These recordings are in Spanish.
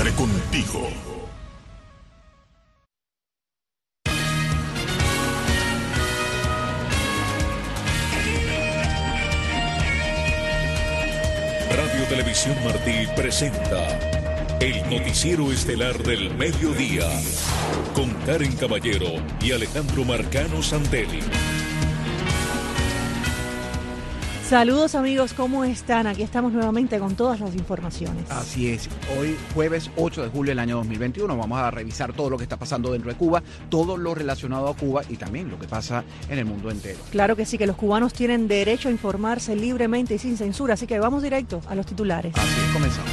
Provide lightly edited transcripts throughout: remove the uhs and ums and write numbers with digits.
Siempre contigo. Radio Televisión Martí presenta el noticiero estelar del mediodía, con Karen Caballero y Alejandro Marcano Santelli. Saludos amigos, ¿cómo están? Aquí estamos nuevamente con todas las informaciones. Así es, hoy jueves 8 de julio del año 2021 vamos a revisar todo lo que está pasando dentro de Cuba, todo lo relacionado a Cuba y también lo que pasa en el mundo entero. Claro que sí, que los cubanos tienen derecho a informarse libremente y sin censura, así que vamos directo a los titulares. Así es, comenzamos.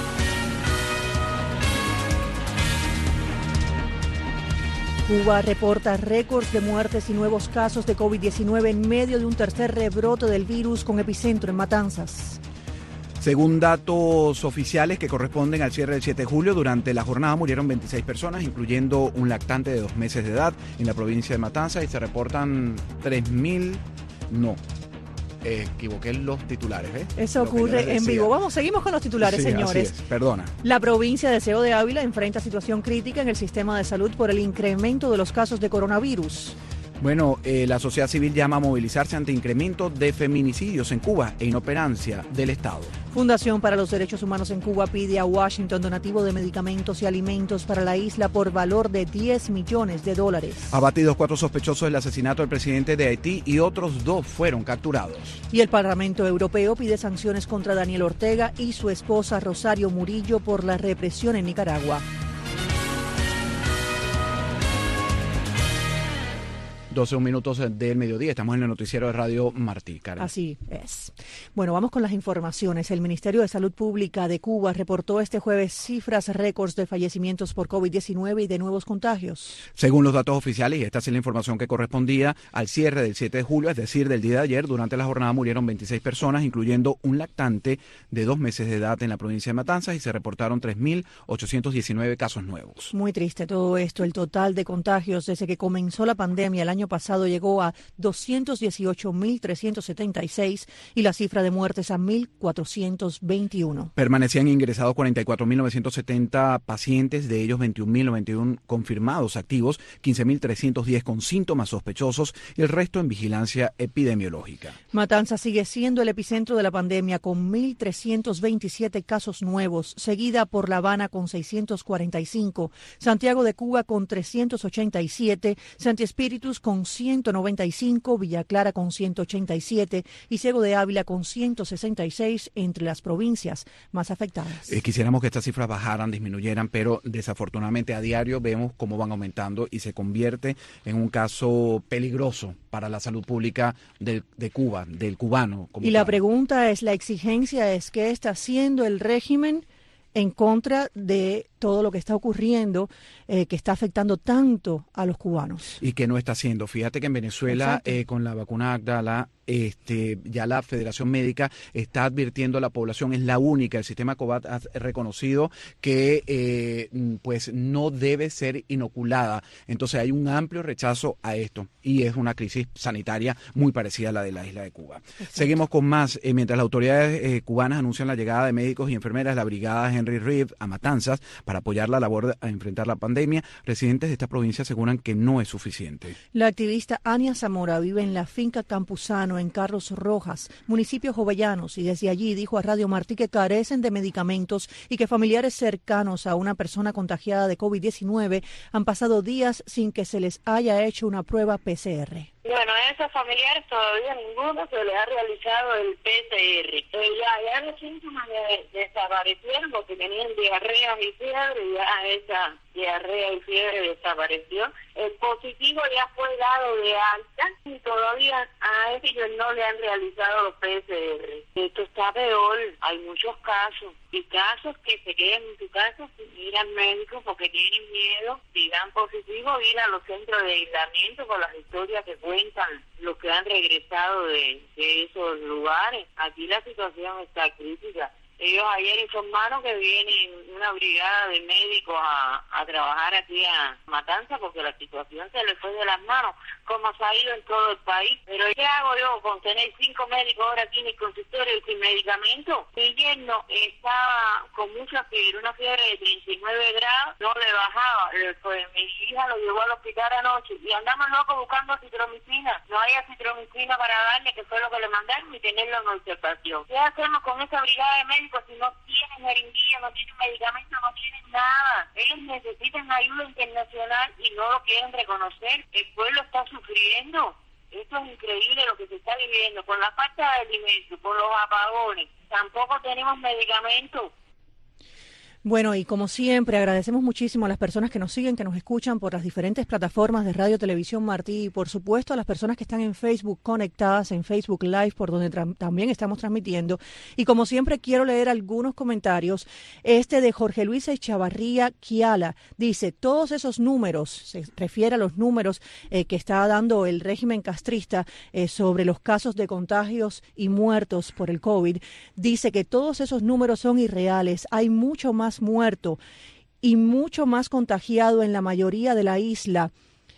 Cuba reporta récords de muertes y nuevos casos de COVID-19 en medio de un tercer rebrote del virus con epicentro en Matanzas. Según datos oficiales que corresponden al cierre del 7 de julio, durante la jornada murieron 26 personas, incluyendo un lactante de 2 meses de edad en la provincia de Matanzas, y se reportan 3.000... equivoqué los titulares, ¿eh? Eso ocurre en vivo. Vamos, seguimos con los titulares, sí, señores. Así es. Perdona. La provincia de Seo de Ávila enfrenta situación crítica en el sistema de salud por el incremento de los casos de coronavirus. Bueno, la sociedad civil llama a movilizarse ante incremento de feminicidios en Cuba e inoperancia del Estado. Fundación para los Derechos Humanos en Cuba pide a Washington donativo de medicamentos y alimentos para la isla por valor de $10 millones. Abatidos 4 sospechosos del asesinato del presidente de Haití y otros 2 fueron capturados. Y el Parlamento Europeo pide sanciones contra Daniel Ortega y su esposa Rosario Murillo por la represión en Nicaragua. 12 minutos del mediodía, estamos en el noticiero de Radio Martí, Karen. Así es. Bueno, vamos con las informaciones. El Ministerio de Salud Pública de Cuba reportó este jueves cifras récords de fallecimientos por COVID-19 y de nuevos contagios. Según los datos oficiales, y esta es la información que correspondía al cierre del 7 de julio, es decir, del día de ayer, durante la jornada murieron 26 personas, incluyendo un lactante de 2 meses de edad en la provincia de Matanzas, y se reportaron 3.819 casos nuevos. Muy triste todo esto. El total de contagios desde que comenzó la pandemia el año pasado llegó a 218.376 y la cifra de muertes a 1.421. Permanecían ingresados 44.970 pacientes, de ellos 21.091 confirmados activos, 15.310 con síntomas sospechosos y el resto en vigilancia epidemiológica. Matanzas sigue siendo el epicentro de la pandemia con 1.327 casos nuevos, seguida por La Habana con 645, Santiago de Cuba con 387, Santi Espíritus con 195, Villa Clara con 187 y Ciego de Ávila con 166 entre las provincias más afectadas. Quisiéramos que estas cifras bajaran, disminuyeran, pero desafortunadamente a diario vemos cómo van aumentando y se convierte en un caso peligroso para la salud pública de Cuba, del cubano. Y la pregunta es, la exigencia es, ¿qué está haciendo el régimen en contra de todo lo que está ocurriendo, que está afectando tanto a los cubanos? Y que no está haciendo. Fíjate que en Venezuela, con la vacuna Abdala, ya la Federación Médica está advirtiendo a la población, es la única, el sistema COVAD ha reconocido que pues no debe ser inoculada. Entonces hay un amplio rechazo a esto y es una crisis sanitaria muy parecida a la de la isla de Cuba. Exacto. Seguimos con más. Mientras las autoridades cubanas anuncian la llegada de médicos y enfermeras, la brigada Henry Reeve a Matanzas para apoyar la labor a enfrentar la pandemia, residentes de esta provincia aseguran que no es suficiente. La activista Ania Zamora vive en la finca Campuzano en Carlos Rojas, municipio Jovellanos, y desde allí dijo a Radio Martí que carecen de medicamentos y que familiares cercanos a una persona contagiada de COVID-19 han pasado días sin que se les haya hecho una prueba PCR. Bueno, a esos familiares todavía ninguno se les ha realizado el PCR. Ya los síntomas desaparecieron porque tenían diarrea y fiebre, y ya esa diarrea y fiebre desapareció. El positivo ya fue dado de alta y todavía a ellos no le han realizado los PCR. Esto está peor, hay muchos casos y casos que se quedan en tu casa sin ir al médico porque tienen miedo, si dan positivo, ir a los centros de aislamiento con las historias que cuentan los que han regresado de esos lugares. Aquí la situación está crítica. Ellos ayer informaron que viene una brigada de médicos a trabajar aquí a Matanza porque la situación se le fue de las manos, como se ha ido en todo el país. Pero ¿qué hago yo con tener 5 médicos ahora aquí en el consultorio y sin medicamentos? Mi yerno estaba con mucha fiebre, una fiebre de 39 grados, no le bajaba. Pues mi hija lo llevó al hospital anoche y andamos locos buscando citromicina. No hay citromicina para darle, que fue lo que le mandaron, y tenerlo en observación. ¿Qué hacemos con esa brigada de médicos si no tienen jeringuilla, no tienen medicamentos, no tienen nada? Ellos necesitan ayuda internacional y no lo quieren reconocer. El pueblo está sufriendo. Esto es increíble lo que se está viviendo, con la falta de alimentos, con los apagones. Tampoco tenemos medicamentos. Bueno, y como siempre, agradecemos muchísimo a las personas que nos siguen, que nos escuchan por las diferentes plataformas de Radio Televisión Martí y, por supuesto, a las personas que están en Facebook conectadas, en Facebook Live, por donde también estamos transmitiendo. Y como siempre, quiero leer algunos comentarios. Este de Jorge Luis Echavarría Quiala dice, todos esos números, se refiere a los números que está dando el régimen castrista sobre los casos de contagios y muertos por el COVID, dice que todos esos números son irreales. Hay mucho más muerto y mucho más contagiado en la mayoría de la isla.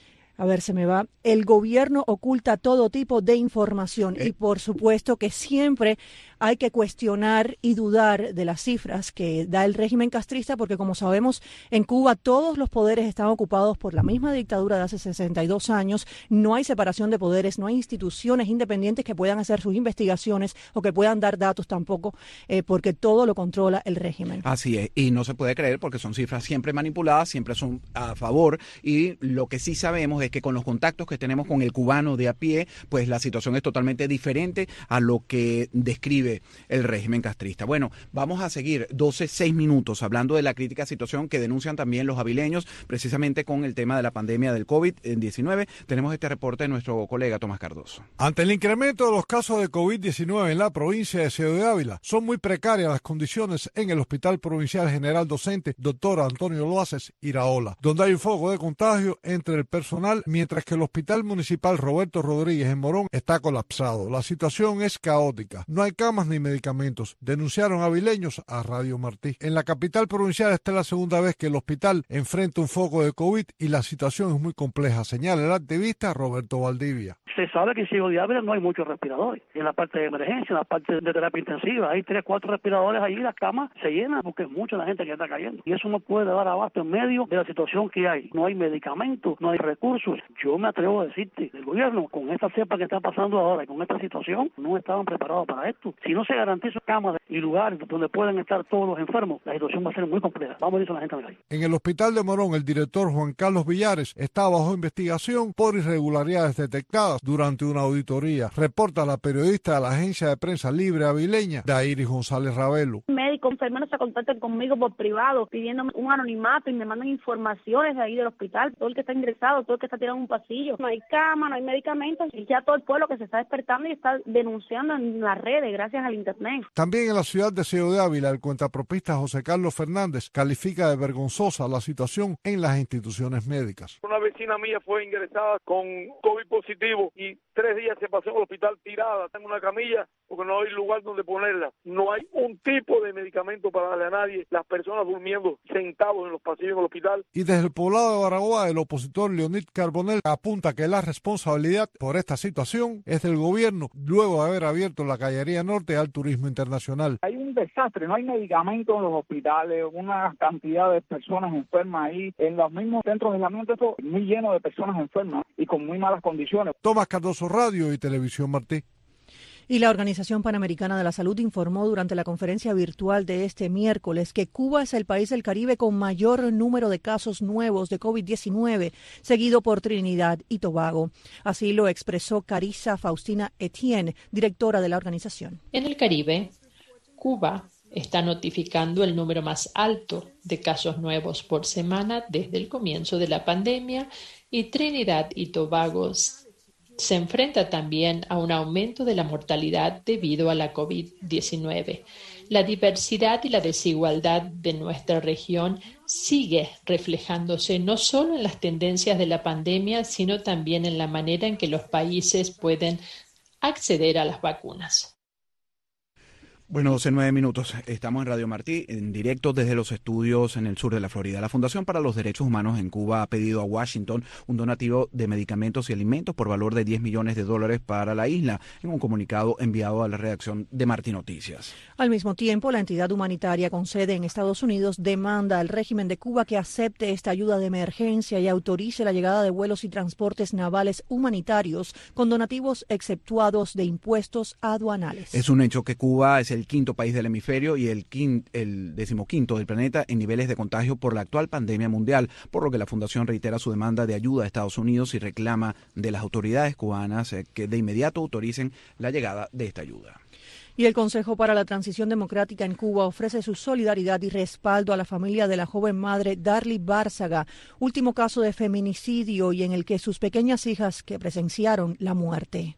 A ver, se me va. El gobierno oculta todo tipo de información y por supuesto que siempre hay que cuestionar y dudar de las cifras que da el régimen castrista, porque como sabemos, en Cuba todos los poderes están ocupados por la misma dictadura de hace 62 años. No hay separación de poderes, no hay instituciones independientes que puedan hacer sus investigaciones o que puedan dar datos tampoco, porque todo lo controla el régimen. Así es, y no se puede creer porque son cifras siempre manipuladas, siempre son a favor, y lo que sí sabemos es que con los contactos que tenemos con el cubano de a pie, pues la situación es totalmente diferente a lo que describe el régimen castrista. Bueno, vamos a seguir 6 minutos hablando de la crítica situación que denuncian también los avileños, precisamente con el tema de la pandemia del COVID-19. Tenemos este reporte de nuestro colega Tomás Cardoso. Ante el incremento de los casos de COVID-19 en la provincia de Ciudad de Ávila, son muy precarias las condiciones en el Hospital Provincial General Docente Dr. Antonio Loaces Iraola, donde hay un foco de contagio entre el personal, mientras que el Hospital Municipal Roberto Rodríguez en Morón está colapsado. La situación es caótica. No hay camas ni medicamentos, denunciaron avileños a Radio Martí. En la capital provincial esta es la segunda vez que el hospital enfrenta un foco de COVID y la situación es muy compleja, señala el activista Roberto Valdivia. Se sabe que en Ciego de Ávila no hay muchos respiradores. En la parte de emergencia, en la parte de terapia intensiva, hay 3, 4 respiradores ahí, las camas se llenan porque es mucha la gente que está cayendo. Y eso no puede dar abasto en medio de la situación que hay. No hay medicamentos, no hay recursos. Yo me atrevo a decirte, el gobierno, con esta cepa que está pasando ahora y con esta situación, no estaban preparados para esto. Si no se garantizan camas y lugares donde puedan estar todos los enfermos, la situación va a ser muy compleja. Vamos a decir a la gente en la calle. En el hospital de Morón, el director Juan Carlos Villares está bajo investigación por irregularidades detectadas durante una auditoría. Reporta la periodista de la agencia de prensa libre avileña, Dairis González Ravelo. Médicos, enfermeros se contactan conmigo por privado, pidiéndome un anonimato y me mandan informaciones de ahí del hospital. Todo el que está ingresado, todo el que está tirado en un pasillo. No hay cama, no hay medicamentos y ya todo el pueblo que se está despertando y está denunciando en las redes gracias al internet. También en la ciudad de Ciego de Ávila, el cuentapropista José Carlos Fernández califica de vergonzosa la situación en las instituciones médicas. Una vecina mía fue ingresada con COVID positivo y 3 días se pasó en el hospital tirada en una camilla porque no hay lugar donde ponerla. No hay un tipo de medicamento para darle a nadie. Las personas durmiendo sentados en los pasillos del hospital. Y desde el poblado de Baraguá, el opositor Leonid Carbonell apunta que la responsabilidad por esta situación es del gobierno, luego de haber abierto la Cañería Norte al turismo internacional. Hay un desastre, no hay medicamentos en los hospitales, una cantidad de personas enfermas ahí, en los mismos centros de aislamiento, esto muy lleno de personas enfermas y con muy malas condiciones. Tomás Cardoso, Radio y Televisión Martí. Y la Organización Panamericana de la Salud informó durante la conferencia virtual de este miércoles que Cuba es el país del Caribe con mayor número de casos nuevos de COVID-19, seguido por Trinidad y Tobago. Así lo expresó Carissa Faustina Etienne, directora de la organización. En el Caribe, Cuba está notificando el número más alto de casos nuevos por semana desde el comienzo de la pandemia y Trinidad y Tobago se enfrenta también a un aumento de la mortalidad debido a la COVID-19. La diversidad y la desigualdad de nuestra región sigue reflejándose no solo en las tendencias de la pandemia, sino también en la manera en que los países pueden acceder a las vacunas. Bueno, 12:09 minutos. Estamos en Radio Martí, en directo desde los estudios en el sur de la Florida. La Fundación para los Derechos Humanos en Cuba ha pedido a Washington un donativo de medicamentos y alimentos por valor de $10 millones para la isla, en un comunicado enviado a la redacción de Martí Noticias. Al mismo tiempo, la entidad humanitaria con sede en Estados Unidos demanda al régimen de Cuba que acepte esta ayuda de emergencia y autorice la llegada de vuelos y transportes navales humanitarios con donativos exceptuados de impuestos aduanales. Es un hecho que Cuba es el quinto país del hemisferio y el 15º del planeta en niveles de contagio por la actual pandemia mundial, por lo que la Fundación reitera su demanda de ayuda a Estados Unidos y reclama de las autoridades cubanas que de inmediato autoricen la llegada de esta ayuda. Y el Consejo para la Transición Democrática en Cuba ofrece su solidaridad y respaldo a la familia de la joven madre Darly Bárzaga, último caso de feminicidio y en el que sus pequeñas hijas que presenciaron la muerte.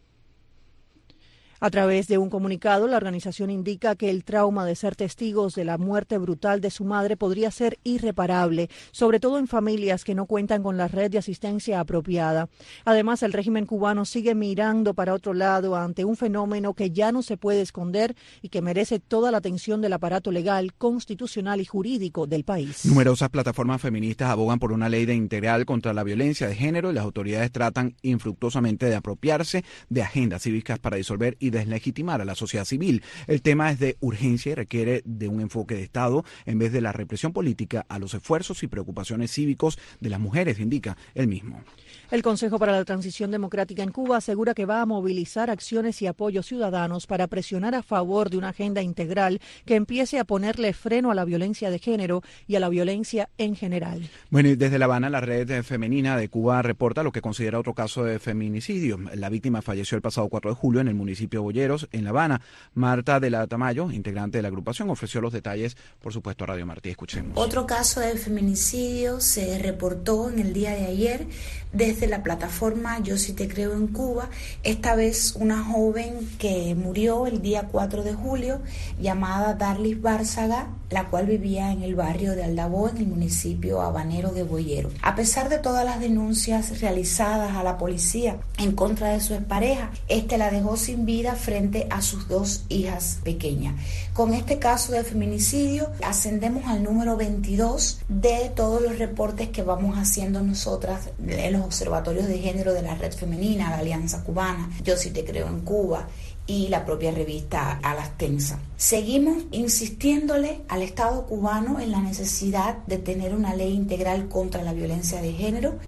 A través de un comunicado, la organización indica que el trauma de ser testigos de la muerte brutal de su madre podría ser irreparable, sobre todo en familias que no cuentan con la red de asistencia apropiada. Además, el régimen cubano sigue mirando para otro lado ante un fenómeno que ya no se puede esconder y que merece toda la atención del aparato legal, constitucional y jurídico del país. Numerosas plataformas feministas abogan por una ley integral contra la violencia de género y las autoridades tratan infructuosamente de apropiarse de agendas cívicas para disolver y deslegitimar a la sociedad civil. El tema es de urgencia y requiere de un enfoque de Estado en vez de la represión política a los esfuerzos y preocupaciones cívicos de las mujeres, indica él mismo. El Consejo para la Transición Democrática en Cuba asegura que va a movilizar acciones y apoyos ciudadanos para presionar a favor de una agenda integral que empiece a ponerle freno a la violencia de género y a la violencia en general. Bueno, y desde La Habana, la red femenina de Cuba reporta lo que considera otro caso de feminicidio. La víctima falleció el pasado 4 de julio en el municipio de Boyeros, en La Habana. Marta de la Tamayo, integrante de la agrupación, ofreció los detalles, por supuesto, a Radio Martí. Escuchemos. Otro caso de feminicidio se reportó en el día de ayer desde la plataforma Yo Sí Te Creo en Cuba, esta vez una joven que murió el día 4 de julio, llamada Darly Bárzaga, la cual vivía en el barrio de Aldabó, en el municipio habanero de Boyero. A pesar de todas las denuncias realizadas a la policía en contra de su expareja, la dejó sin vida frente a sus 2 hijas pequeñas. Con este caso de feminicidio ascendemos al número 22 de todos los reportes que vamos haciendo nosotras en los observatorios de género de la Red Femenina, la Alianza Cubana, Yo Sí Te Creo en Cuba y la propia revista Alastensa. Seguimos insistiéndole al Estado cubano en la necesidad de tener una ley integral contra la violencia de género.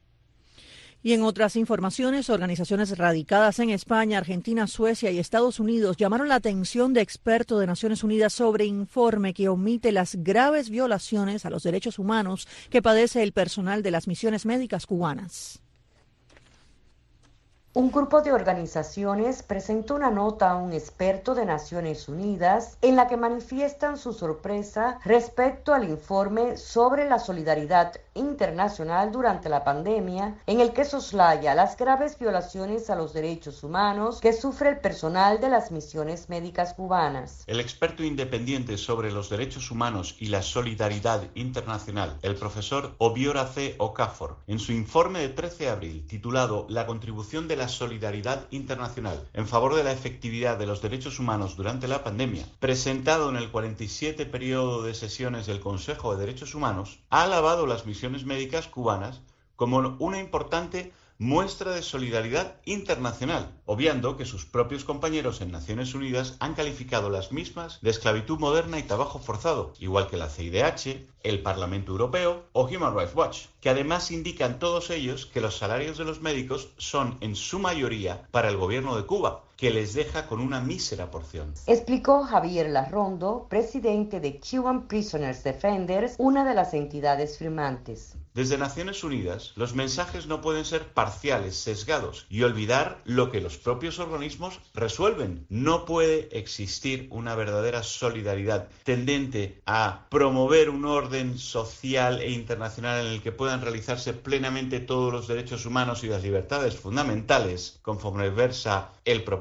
Y en otras informaciones, organizaciones radicadas en España, Argentina, Suecia y Estados Unidos llamaron la atención de expertos de Naciones Unidas sobre informe que omite las graves violaciones a los derechos humanos que padece el personal de las misiones médicas cubanas. Un grupo de organizaciones presentó una nota a un experto de Naciones Unidas en la que manifiestan su sorpresa respecto al informe sobre la solidaridad internacional durante la pandemia, en el que soslaya las graves violaciones a los derechos humanos que sufre el personal de las misiones médicas cubanas. El experto independiente sobre los derechos humanos y la solidaridad internacional, el profesor Obiora C. Okafor, en su informe de 13 de abril, titulado La contribución de la solidaridad internacional en favor de la efectividad de los derechos humanos durante la pandemia, presentado en el 47 periodo de sesiones del Consejo de Derechos Humanos, ha alabado las misiones médicas cubanas como una importante muestra de solidaridad internacional, obviando que sus propios compañeros en Naciones Unidas han calificado las mismas de esclavitud moderna y trabajo forzado, igual que la CIDH, el Parlamento Europeo o Human Rights Watch, que además indican todos ellos que los salarios de los médicos son en su mayoría para el gobierno de Cuba, que les deja con una mísera porción. Explicó Javier Larrondo, presidente de Cuban Prisoners Defenders, una de las entidades firmantes. Desde Naciones Unidas, los mensajes no pueden ser parciales, sesgados y olvidar lo que los propios organismos resuelven. No puede existir una verdadera solidaridad tendente a promover un orden social e internacional en el que puedan realizarse plenamente todos los derechos humanos y las libertades fundamentales, conforme versa el propósito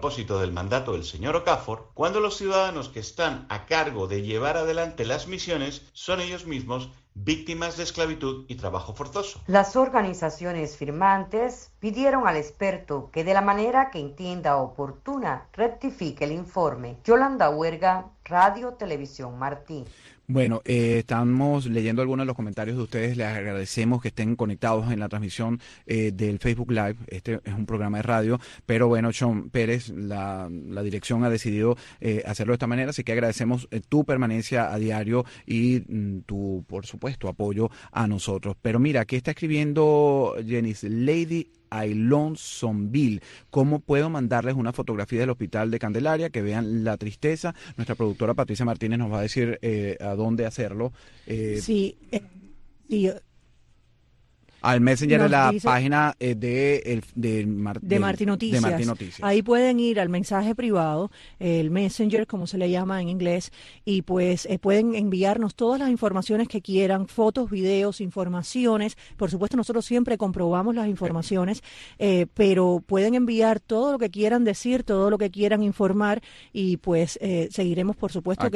propósito del mandato del señor Okafor, cuando los ciudadanos que están a cargo de llevar adelante las misiones son ellos mismos víctimas de esclavitud y trabajo forzoso. Las organizaciones firmantes pidieron al experto que de la manera que entienda oportuna rectifique el informe. Yolanda Huerga, Radio Televisión Martí. Bueno, estamos leyendo algunos de los comentarios de ustedes. Les agradecemos que estén conectados en la transmisión del Facebook Live. Este es un programa de radio, pero bueno, Sean Pérez, la dirección ha decidido hacerlo de esta manera, así que agradecemos tu permanencia a diario y tu, por supuesto, apoyo a nosotros. Pero mira, aquí está escribiendo Jenice Lady Ailonsonville. ¿Cómo puedo mandarles una fotografía del hospital de Candelaria? Que vean la tristeza. Nuestra productora Patricia Martínez nos va a decir a dónde hacerlo. Sí. Al Messenger de la página de Martí Noticias. Ahí pueden ir al mensaje privado, el Messenger, como se le llama en inglés, y pues pueden enviarnos todas las informaciones que quieran, fotos, videos, informaciones. Por supuesto, nosotros siempre comprobamos las informaciones, pero pueden enviar todo lo que quieran decir, todo lo que quieran informar, y pues seguiremos, por supuesto,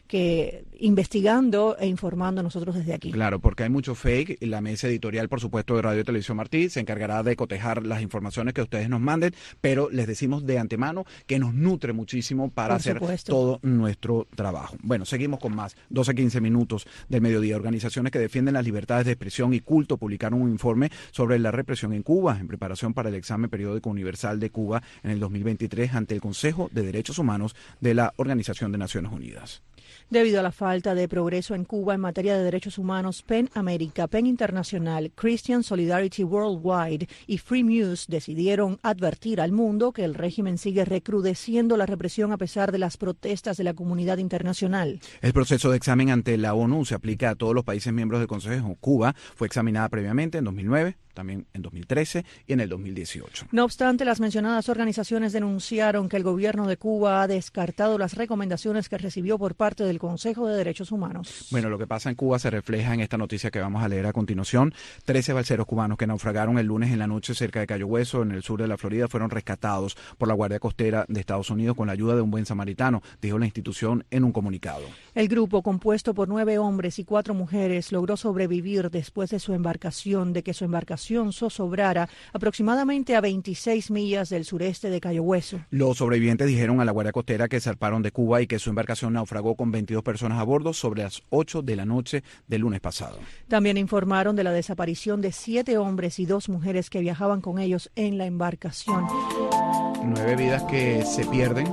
que investigando e informando nosotros desde aquí. Claro, porque hay mucho fake, y la mesa editorial, por supuesto, de Radio y Televisión Martí se encargará de cotejar las informaciones que ustedes nos manden, pero les decimos de antemano que nos nutre muchísimo para hacer todo nuestro trabajo. Bueno, seguimos con más. 12:15 minutos del mediodía. Organizaciones que defienden las libertades de expresión y culto publicaron un informe sobre la represión en Cuba en preparación para el examen periódico universal de Cuba en el 2023 ante el Consejo de Derechos Humanos de la Organización de Naciones Unidas. Debido a la falta de progreso en Cuba en materia de derechos humanos, PEN América, PEN Internacional, Christian Solidarity Worldwide y Free News decidieron advertir al mundo que el régimen sigue recrudeciendo la represión a pesar de las protestas de la comunidad internacional. El proceso de examen ante la ONU se aplica a todos los países miembros del Consejo. Cuba fue examinada previamente en 2009, también en 2013 y en el 2018. No obstante, las mencionadas organizaciones denunciaron que el gobierno de Cuba ha descartado las recomendaciones que recibió por parte del Consejo de Derechos Humanos. Bueno, lo que pasa en Cuba se refleja en esta noticia que vamos a leer a continuación. 13 balseros cubanos que naufragaron el lunes en la noche cerca de Cayo Hueso, en el sur de la Florida, fueron rescatados por la Guardia Costera de Estados Unidos con la ayuda de un buen samaritano, dijo la institución en un comunicado. El grupo, compuesto por 9 hombres y 4 mujeres, logró sobrevivir después de que su embarcación zozobrara aproximadamente a 26 millas del sureste de Cayo Hueso. Los sobrevivientes dijeron a la Guardia Costera que zarparon de Cuba y que su embarcación naufragó con 22 personas a bordo sobre las 8 de la noche del lunes pasado. También informaron de la desaparición de 7 hombres y 2 mujeres que viajaban con ellos en la embarcación. 9 vidas que se pierden.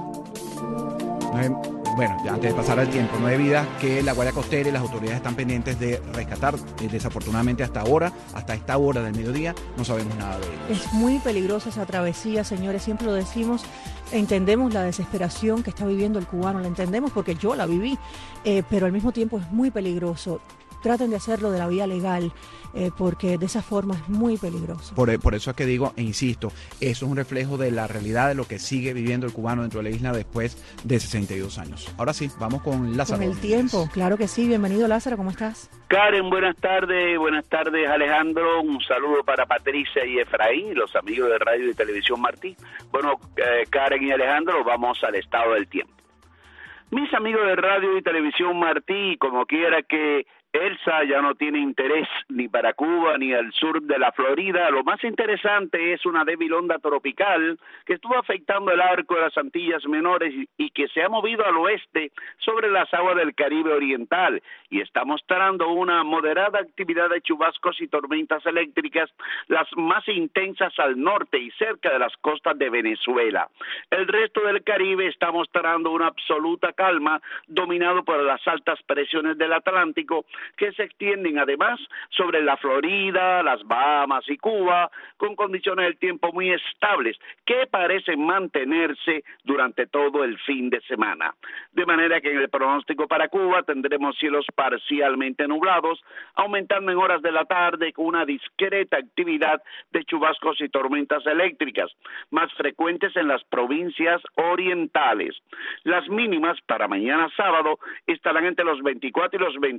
Bueno, ya antes de pasar al tiempo, 9 vidas que la Guardia Costera y las autoridades están pendientes de rescatar. Desafortunadamente hasta esta hora del mediodía, no sabemos nada de ellos. Es muy peligrosa esa travesía, señores, siempre lo decimos. Entendemos la desesperación que está viviendo el cubano, la entendemos porque yo la viví, pero al mismo tiempo es muy peligroso. Traten de hacerlo de la vía legal, porque de esa forma es muy peligroso. Por eso es que digo e insisto, eso es un reflejo de la realidad de lo que sigue viviendo el cubano dentro de la isla después de 62 años. Ahora sí, vamos con Lázaro. Con el tiempo, claro que sí. Bienvenido, Lázaro, ¿cómo estás? Karen, buenas tardes, Alejandro. Un saludo para Patricia y Efraín, los amigos de Radio y Televisión Martí. Bueno, Karen y Alejandro, vamos al estado del tiempo. Mis amigos de Radio y Televisión Martí, como quiera que Elsa ya no tiene interés ni para Cuba ni al sur de la Florida. Lo más interesante es una débil onda tropical que estuvo afectando el arco de las Antillas Menores y que se ha movido al oeste sobre las aguas del Caribe Oriental y está mostrando una moderada actividad de chubascos y tormentas eléctricas, las más intensas al norte y cerca de las costas de Venezuela. El resto del Caribe está mostrando una absoluta calma, dominado por las altas presiones del Atlántico, que se extienden además sobre la Florida, las Bahamas y Cuba, con condiciones del tiempo muy estables, que parecen mantenerse durante todo el fin de semana. De manera que en el pronóstico para Cuba tendremos cielos parcialmente nublados, aumentando en horas de la tarde con una discreta actividad de chubascos y tormentas eléctricas, más frecuentes en las provincias orientales. Las mínimas para mañana sábado estarán entre los 24 y los 27 grados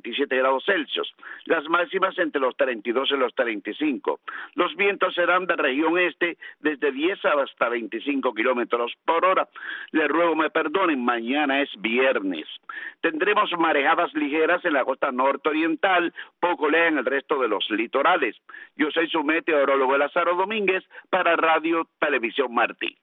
grados Celsius. Las máximas entre los 32 y los 35. Los vientos serán de región este desde 10 hasta 25 kilómetros por hora. Les ruego me perdonen, mañana es viernes. Tendremos marejadas ligeras en la costa norte-oriental, poco lejos en el resto de los litorales. Yo soy su meteorólogo Lázaro Domínguez para Radio Televisión Martí.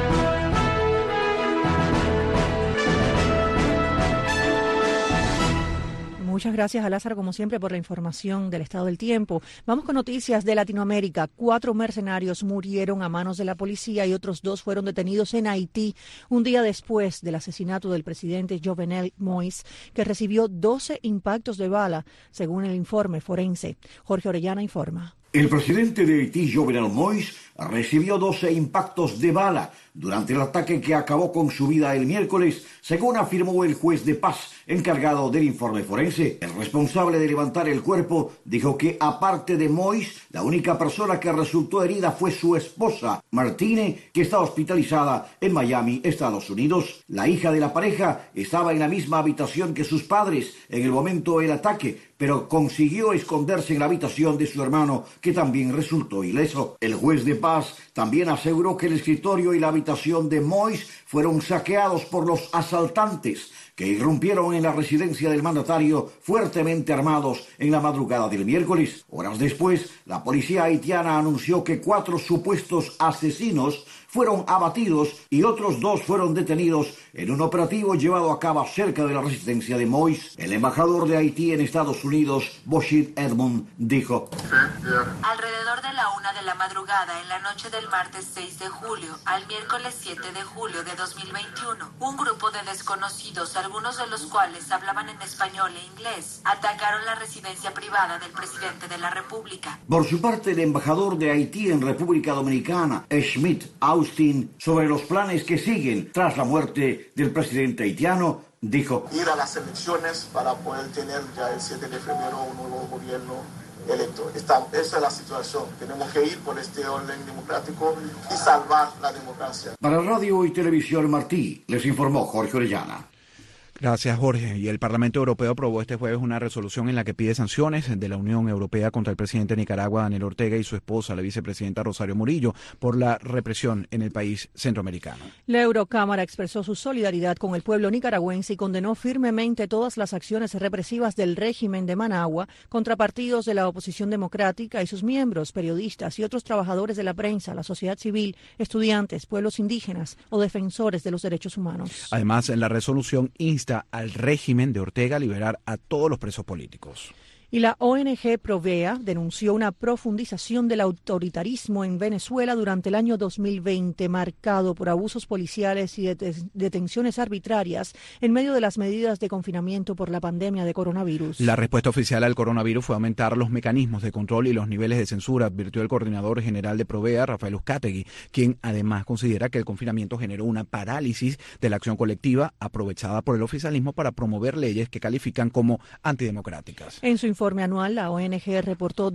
Muchas gracias a Lázaro, como siempre, por la información del estado del tiempo. Vamos con noticias de Latinoamérica. 4 mercenarios murieron a manos de la policía y otros 2 fueron detenidos en Haití un día después del asesinato del presidente Jovenel Moïse, que recibió 12 impactos de bala, según el informe forense. Jorge Orellana informa. El presidente de Haití, Jovenel Moïse, recibió 12 impactos de bala durante el ataque que acabó con su vida el miércoles, según afirmó el juez de paz encargado del informe forense. El responsable de levantar el cuerpo dijo que, aparte de Moïse, la única persona que resultó herida fue su esposa, Martine, que está hospitalizada en Miami, Estados Unidos. La hija de la pareja estaba en la misma habitación que sus padres en el momento del ataque, pero consiguió esconderse en la habitación de su hermano, que también resultó ileso. El juez de paz también aseguró que el escritorio y la habitación de Moïse fueron saqueados por los asaltantes, que irrumpieron en la residencia del mandatario fuertemente armados en la madrugada del miércoles. Horas después, la policía haitiana anunció que 4 supuestos asesinos fueron abatidos y otros 2 fueron detenidos en un operativo llevado a cabo cerca de la residencia de Moïse. El embajador de Haití en Estados Unidos, Boshid Edmond, dijo: alrededor de la 1 de la madrugada en la noche del martes 6 de julio al miércoles 7 de julio de 2021, un grupo de desconocidos, algunos de los cuales hablaban en español e inglés, atacaron la residencia privada del presidente de la República. Por su parte, el embajador de Haití en República Dominicana, Schmidt Austin, sobre los planes que siguen tras la muerte del presidente haitiano, dijo: ir a las elecciones para poder tener ya el 7 de febrero un nuevo gobierno electo. Esa es la situación. Tenemos que ir por este orden democrático y salvar la democracia. Para Radio y Televisión Martí, les informó Jorge Orellana. Gracias, Jorge. Y el Parlamento Europeo aprobó este jueves una resolución en la que pide sanciones de la Unión Europea contra el presidente de Nicaragua, Daniel Ortega, y su esposa, la vicepresidenta Rosario Murillo, por la represión en el país centroamericano. La Eurocámara expresó su solidaridad con el pueblo nicaragüense y condenó firmemente todas las acciones represivas del régimen de Managua contra partidos de la oposición democrática y sus miembros, periodistas y otros trabajadores de la prensa, la sociedad civil, estudiantes, pueblos indígenas o defensores de los derechos humanos. Además, la resolución insta al régimen de Ortega a liberar a todos los presos políticos. Y la ONG Provea denunció una profundización del autoritarismo en Venezuela durante el año 2020, marcado por abusos policiales y detenciones arbitrarias en medio de las medidas de confinamiento por la pandemia de coronavirus. La respuesta oficial al coronavirus fue aumentar los mecanismos de control y los niveles de censura, advirtió el coordinador general de Provea, Rafael Uzcategui, quien además considera que el confinamiento generó una parálisis de la acción colectiva aprovechada por el oficialismo para promover leyes que califican como antidemocráticas. En su informe anual, la ONG reportó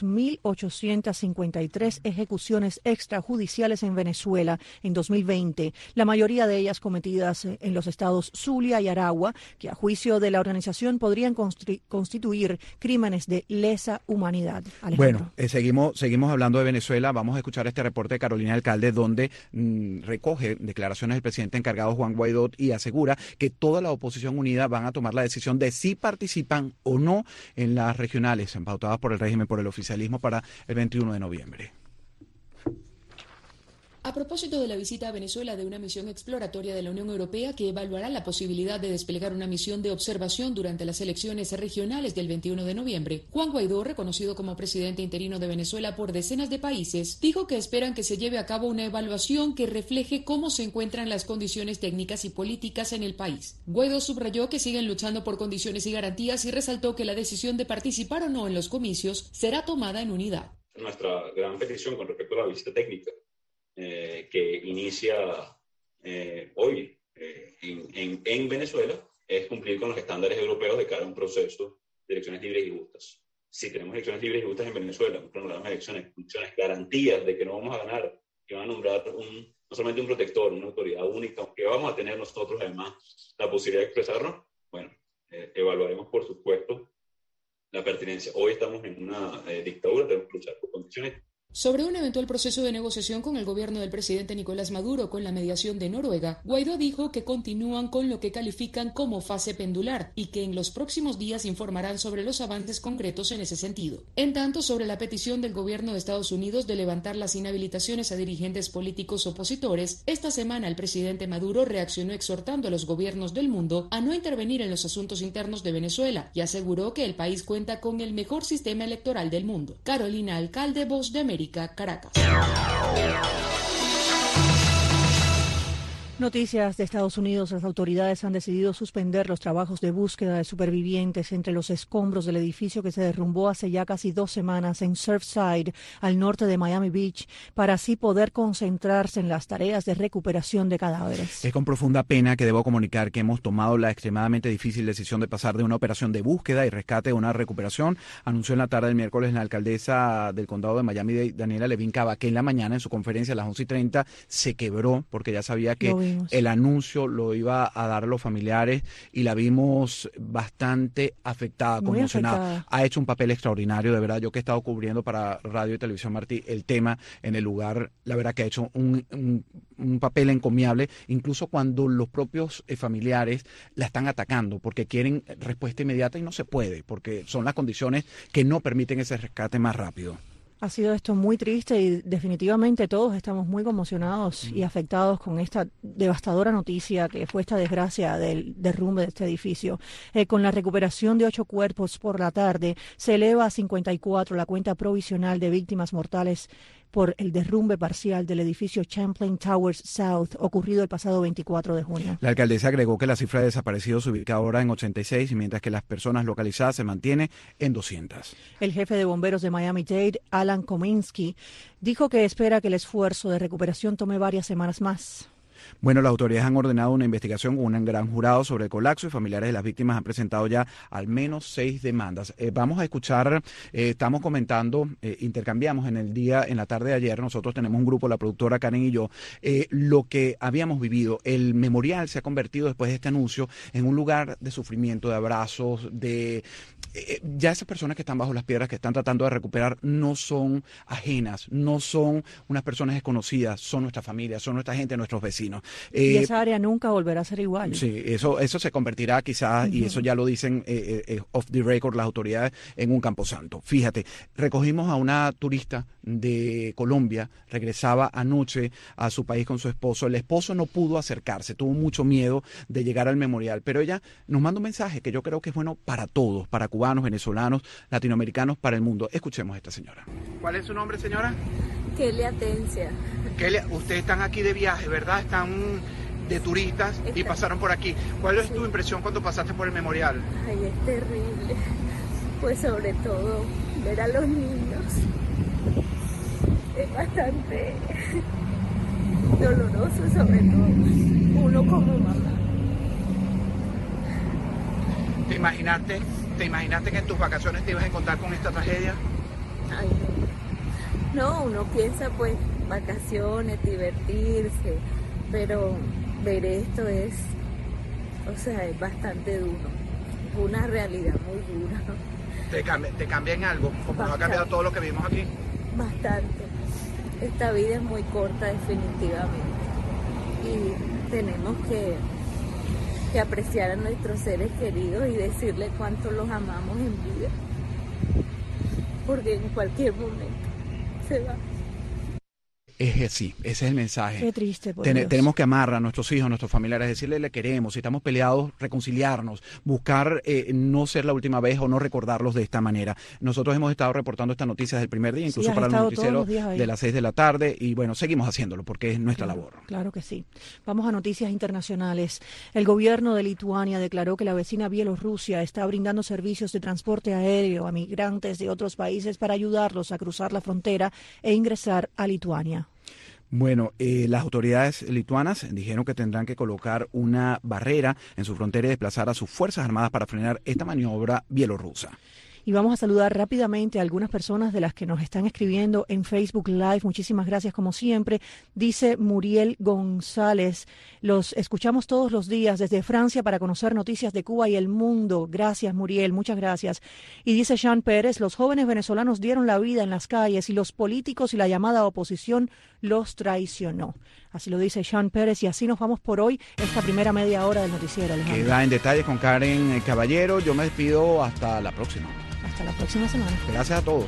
2.853 ejecuciones extrajudiciales en Venezuela en 2020, la mayoría de ellas cometidas en los estados Zulia y Aragua, que a juicio de la organización podrían constituir crímenes de lesa humanidad. Alejandro. Bueno, seguimos hablando de Venezuela. Vamos a escuchar este reporte de Carolina Alcalde, donde recoge declaraciones del presidente encargado Juan Guaidó y asegura que toda la oposición unida van a tomar la decisión de si participan o no en las regionales empautadas por el régimen, por el oficialismo, para el 21 de noviembre. A propósito de la visita a Venezuela de una misión exploratoria de la Unión Europea que evaluará la posibilidad de desplegar una misión de observación durante las elecciones regionales del 21 de noviembre, Juan Guaidó, reconocido como presidente interino de Venezuela por decenas de países, dijo que esperan que se lleve a cabo una evaluación que refleje cómo se encuentran las condiciones técnicas y políticas en el país. Guaidó subrayó que siguen luchando por condiciones y garantías y resaltó que la decisión de participar o no en los comicios será tomada en unidad. Nuestra gran petición con respecto a la visita técnica que inicia hoy en Venezuela es cumplir con los estándares europeos de cara a un proceso de elecciones libres y justas. Si tenemos elecciones libres y justas en Venezuela, un programa de elecciones, garantías de que no vamos a ganar, que van a nombrar no solamente un protector, una autoridad única, que vamos a tener nosotros además la posibilidad de expresarnos, bueno, evaluaremos por supuesto la pertinencia. Hoy estamos en una dictadura, tenemos que luchar por condiciones. Sobre un eventual proceso de negociación con el gobierno del presidente Nicolás Maduro con la mediación de Noruega, Guaidó dijo que continúan con lo que califican como fase pendular y que en los próximos días informarán sobre los avances concretos en ese sentido. En tanto, sobre la petición del gobierno de Estados Unidos de levantar las inhabilitaciones a dirigentes políticos opositores, esta semana el presidente Maduro reaccionó exhortando a los gobiernos del mundo a no intervenir en los asuntos internos de Venezuela y aseguró que el país cuenta con el mejor sistema electoral del mundo. Carolina Alcalde, Voz de América, Caracas. Noticias de Estados Unidos. Las autoridades han decidido suspender los trabajos de búsqueda de supervivientes entre los escombros del edificio que se derrumbó hace ya casi 2 semanas en Surfside, al norte de Miami Beach, para así poder concentrarse en las tareas de recuperación de cadáveres. Es con profunda pena que debo comunicar que hemos tomado la extremadamente difícil decisión de pasar de una operación de búsqueda y rescate a una recuperación, anunció en la tarde del miércoles la alcaldesa del condado de Miami, Daniela Levin Cava, que en la mañana en su conferencia a las 11:30 se quebró porque ya sabía que el anuncio lo iba a dar a los familiares y la vimos bastante afectada, conmocionada. Ha hecho un papel extraordinario, de verdad. Yo que he estado cubriendo para Radio y Televisión Martí el tema en el lugar, la verdad que ha hecho un papel encomiable, incluso cuando los propios familiares la están atacando porque quieren respuesta inmediata y no se puede, porque son las condiciones que no permiten ese rescate más rápido. Ha sido esto muy triste y definitivamente todos estamos muy conmocionados y afectados con esta devastadora noticia que fue esta desgracia del derrumbe de este edificio. Con la recuperación de 8 cuerpos por la tarde, se eleva a 54 la cuenta provisional de víctimas mortales por el derrumbe parcial del edificio Champlain Towers South ocurrido el pasado 24 de junio. La alcaldesa agregó que la cifra de desaparecidos se ubica ahora en 86, mientras que las personas localizadas se mantiene en 200. El jefe de bomberos de Miami-Dade, Alan Kominsky, dijo que espera que el esfuerzo de recuperación tome varias semanas más. Bueno, las autoridades han ordenado una investigación con un gran jurado sobre el colapso y familiares de las víctimas han presentado ya al menos 6 demandas. Vamos a escuchar, estamos comentando, intercambiamos en la tarde de ayer, nosotros tenemos un grupo, la productora Karen y yo, lo que habíamos vivido. El memorial se ha convertido después de este anuncio en un lugar de sufrimiento, de abrazos, ya esas personas que están bajo las piedras, que están tratando de recuperar, no son ajenas, no son unas personas desconocidas, son nuestra familia, son nuestra gente, nuestros vecinos. Y esa área nunca volverá a ser igual. Sí, eso se convertirá quizás, y eso ya lo dicen off the record las autoridades, en un camposanto. Fíjate, recogimos a una turista de Colombia, regresaba anoche a su país con su esposo. El esposo no pudo acercarse, tuvo mucho miedo de llegar al memorial, pero ella nos manda un mensaje que yo creo que es bueno para todos, para cubanos, venezolanos, latinoamericanos, para el mundo. Escuchemos a esta señora. ¿Cuál es su nombre, señora? Kelia Atencia. Kelia, ustedes están aquí de viaje, ¿verdad? Están de turistas y pasaron por aquí. ¿Cuál es tu impresión cuando pasaste por el memorial? Ay, es terrible. Pues sobre todo ver a los niños es bastante doloroso, sobre todo uno como mamá. ¿Te imaginaste que en tus vacaciones te ibas a encontrar con esta tragedia? Ay, no, uno piensa pues vacaciones, divertirse, pero ver esto es bastante duro, una realidad muy dura. ¿Te cambia en algo? ¿Como no ha cambiado todo lo que vimos aquí? Bastante. Esta vida es muy corta definitivamente y tenemos que apreciar a nuestros seres queridos y decirles cuánto los amamos en vida, porque en cualquier momento se va. Es así, ese es el mensaje. Qué triste, Tenemos que amar a nuestros hijos, a nuestros familiares, decirles le queremos, si estamos peleados, reconciliarnos, buscar no ser la última vez o no recordarlos de esta manera. Nosotros hemos estado reportando esta noticia desde el primer día, incluso para los noticieros de las 6 de la tarde, y bueno, seguimos haciéndolo porque es nuestra labor. Claro que sí. Vamos a noticias internacionales. El gobierno de Lituania declaró que la vecina Bielorrusia está brindando servicios de transporte aéreo a migrantes de otros países para ayudarlos a cruzar la frontera e ingresar a Lituania. Bueno, las autoridades lituanas dijeron que tendrán que colocar una barrera en su frontera y desplazar a sus Fuerzas Armadas para frenar esta maniobra bielorrusa. Y vamos a saludar rápidamente a algunas personas de las que nos están escribiendo en Facebook Live. Muchísimas gracias como siempre. Dice Muriel González, los escuchamos todos los días desde Francia para conocer noticias de Cuba y el mundo. Gracias Muriel, muchas gracias. Y dice Jean Pérez, los jóvenes venezolanos dieron la vida en las calles y los políticos y la llamada oposición los traicionó. Así lo dice Jean Pérez y así nos vamos por hoy, esta primera media hora del noticiero. Alejandro. Queda en detalles con Karen Caballero. Yo me despido hasta la próxima. Hasta la próxima semana. Gracias a todos.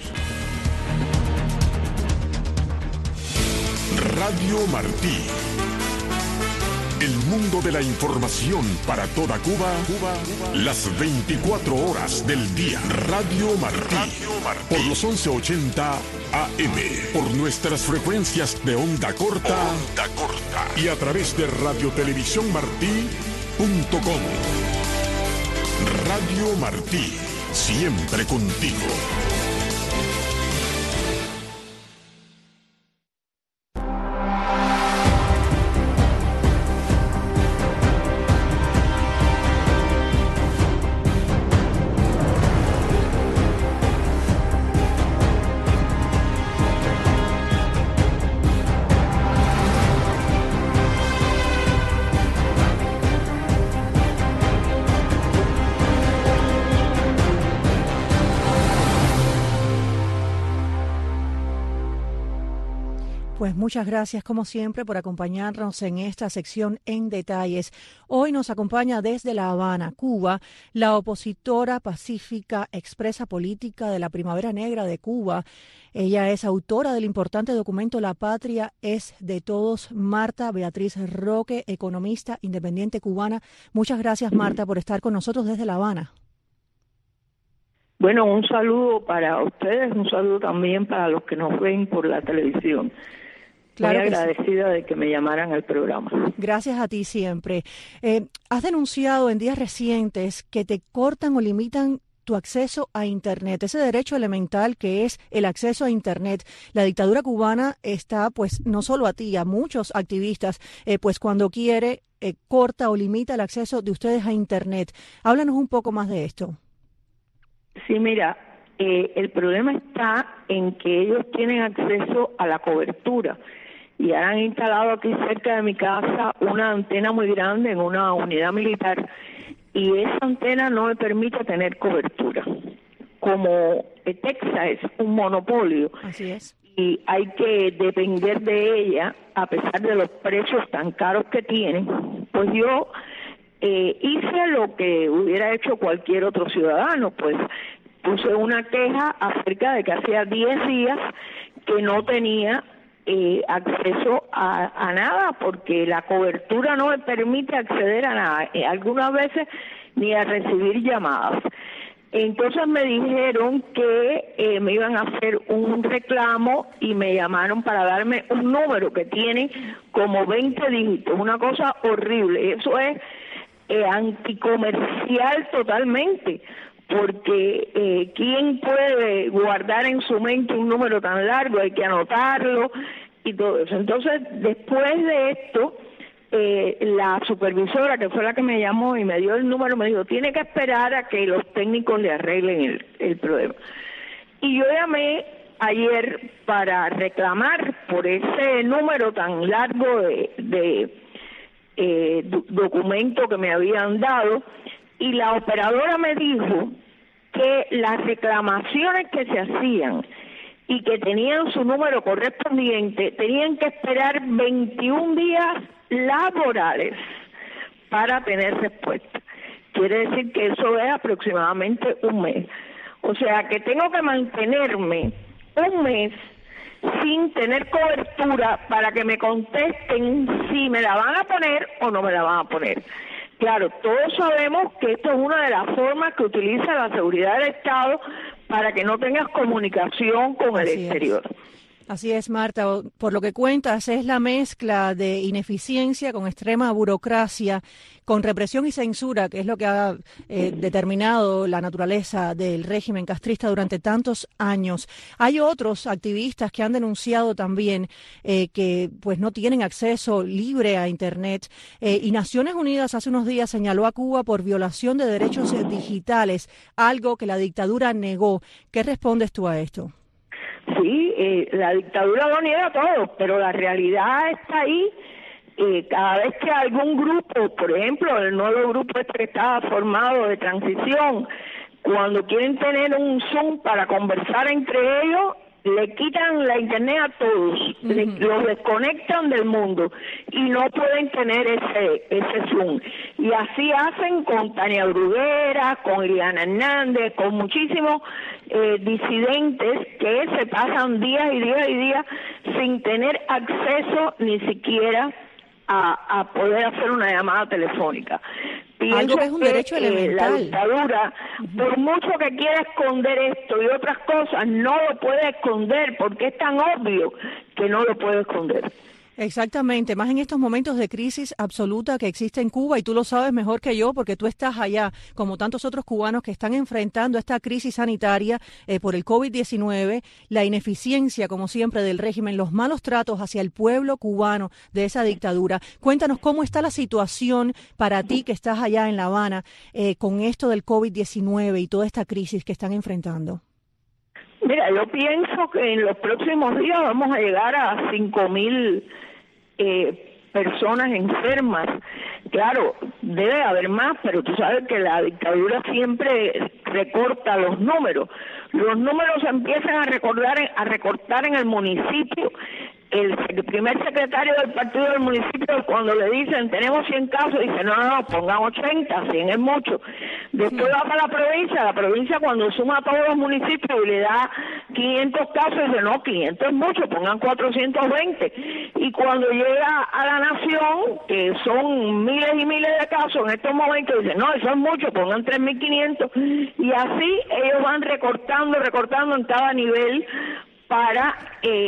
Radio Martí. El mundo de la información para toda Cuba, las 24 horas del día. Radio Martí. Por los 1180 AM. Por nuestras frecuencias de onda corta. Y a través de radiotelevisiónmartí.com. Radio Martí. Siempre contigo. Pues muchas gracias, como siempre, por acompañarnos en esta sección en detalles. Hoy nos acompaña desde La Habana, Cuba, la opositora pacífica Expresa Política de la Primavera Negra de Cuba. Ella es autora del importante documento La Patria es de Todos, Marta Beatriz Roque, economista independiente cubana. Muchas gracias, Marta, por estar con nosotros desde La Habana. Bueno, un saludo para ustedes, un saludo también para los que nos ven por la televisión. Claro, muy agradecida de que me llamaran al programa. Gracias a ti siempre. Has denunciado en días recientes que te cortan o limitan tu acceso a Internet, ese derecho elemental que es el acceso a Internet. La dictadura cubana está, pues, no solo a ti, a muchos activistas, pues cuando quiere, corta o limita el acceso de ustedes a Internet. Háblanos un poco más de esto. Sí, mira, el problema está en que ellos tienen acceso a la cobertura y han instalado aquí cerca de mi casa una antena muy grande en una unidad militar y esa antena no me permite tener cobertura. Como Texas es un monopolio, así es, y hay que depender de ella a pesar de los precios tan caros que tienen, pues yo hice lo que hubiera hecho cualquier otro ciudadano, pues puse una queja acerca de que hacía 10 días que no tenía acceso a nada porque la cobertura no me permite acceder a nada, algunas veces ni a recibir llamadas. Entonces me dijeron que me iban a hacer un reclamo y me llamaron para darme un número que tiene como 20 dígitos, una cosa horrible. Eso es anticomercial totalmente, porque ¿quién puede guardar en su mente un número tan largo? Hay que anotarlo y todo eso. Entonces, después de esto, la supervisora, que fue la que me llamó y me dio el número, me dijo, tiene que esperar a que los técnicos le arreglen el problema. Y yo llamé ayer para reclamar por ese número tan largo de documento que me habían dado, y la operadora me dijo que las reclamaciones que se hacían y que tenían su número correspondiente tenían que esperar 21 días laborales para tener respuesta. Quiere decir que eso es aproximadamente un mes. O sea que tengo que mantenerme un mes sin tener cobertura para que me contesten si me la van a poner o no me la van a poner. Claro, todos sabemos que esto es una de las formas que utiliza la seguridad del Estado para que no tengas comunicación con el exterior. Así es, Marta. Por lo que cuentas, es la mezcla de ineficiencia con extrema burocracia, con represión y censura, que es lo que ha determinado la naturaleza del régimen castrista durante tantos años. Hay otros activistas que han denunciado también que pues no tienen acceso libre a Internet. Y Naciones Unidas hace unos días señaló a Cuba por violación de derechos digitales, algo que la dictadura negó. ¿Qué respondes tú a esto? Sí, la dictadura lo niega todo, pero la realidad está ahí. Cada vez que algún grupo, por ejemplo, el nuevo grupo este que estaba formado de transición, cuando quieren tener un Zoom para conversar entre ellos, le quitan la internet a todos, los desconectan del mundo y no pueden tener ese Zoom. Y así hacen con Tania Bruguera, con Iliana Hernández, con muchísimos disidentes que se pasan días y días y días sin tener acceso ni siquiera a poder hacer una llamada telefónica. Pienso algo que es un derecho elemental. La dictadura, por mucho que quiera esconder esto y otras cosas, no lo puede esconder porque es tan obvio que no lo puede esconder. Exactamente, más en estos momentos de crisis absoluta que existe en Cuba, y tú lo sabes mejor que yo porque tú estás allá, como tantos otros cubanos que están enfrentando esta crisis sanitaria por el COVID-19, la ineficiencia, como siempre, del régimen, los malos tratos hacia el pueblo cubano de esa dictadura. Cuéntanos cómo está la situación para ti que estás allá en La Habana con esto del COVID-19 y toda esta crisis que están enfrentando. Mira, yo pienso que en los próximos días vamos a llegar a 5,000 personas enfermas. Claro, debe haber más, pero tú sabes que la dictadura siempre recorta los números. Los números se empiezan a recortar en el municipio. El primer secretario del partido del municipio, cuando le dicen tenemos 100 casos, dice no, pongan 80, 100 es mucho. Después va para la provincia cuando suma a todos los municipios y le da 500 casos, dice no, 500 es mucho, pongan 420. Y cuando llega a la nación, que son miles y miles de casos en estos momentos, dice no, eso es mucho, pongan 3.500. Y así ellos van recortando en cada nivel para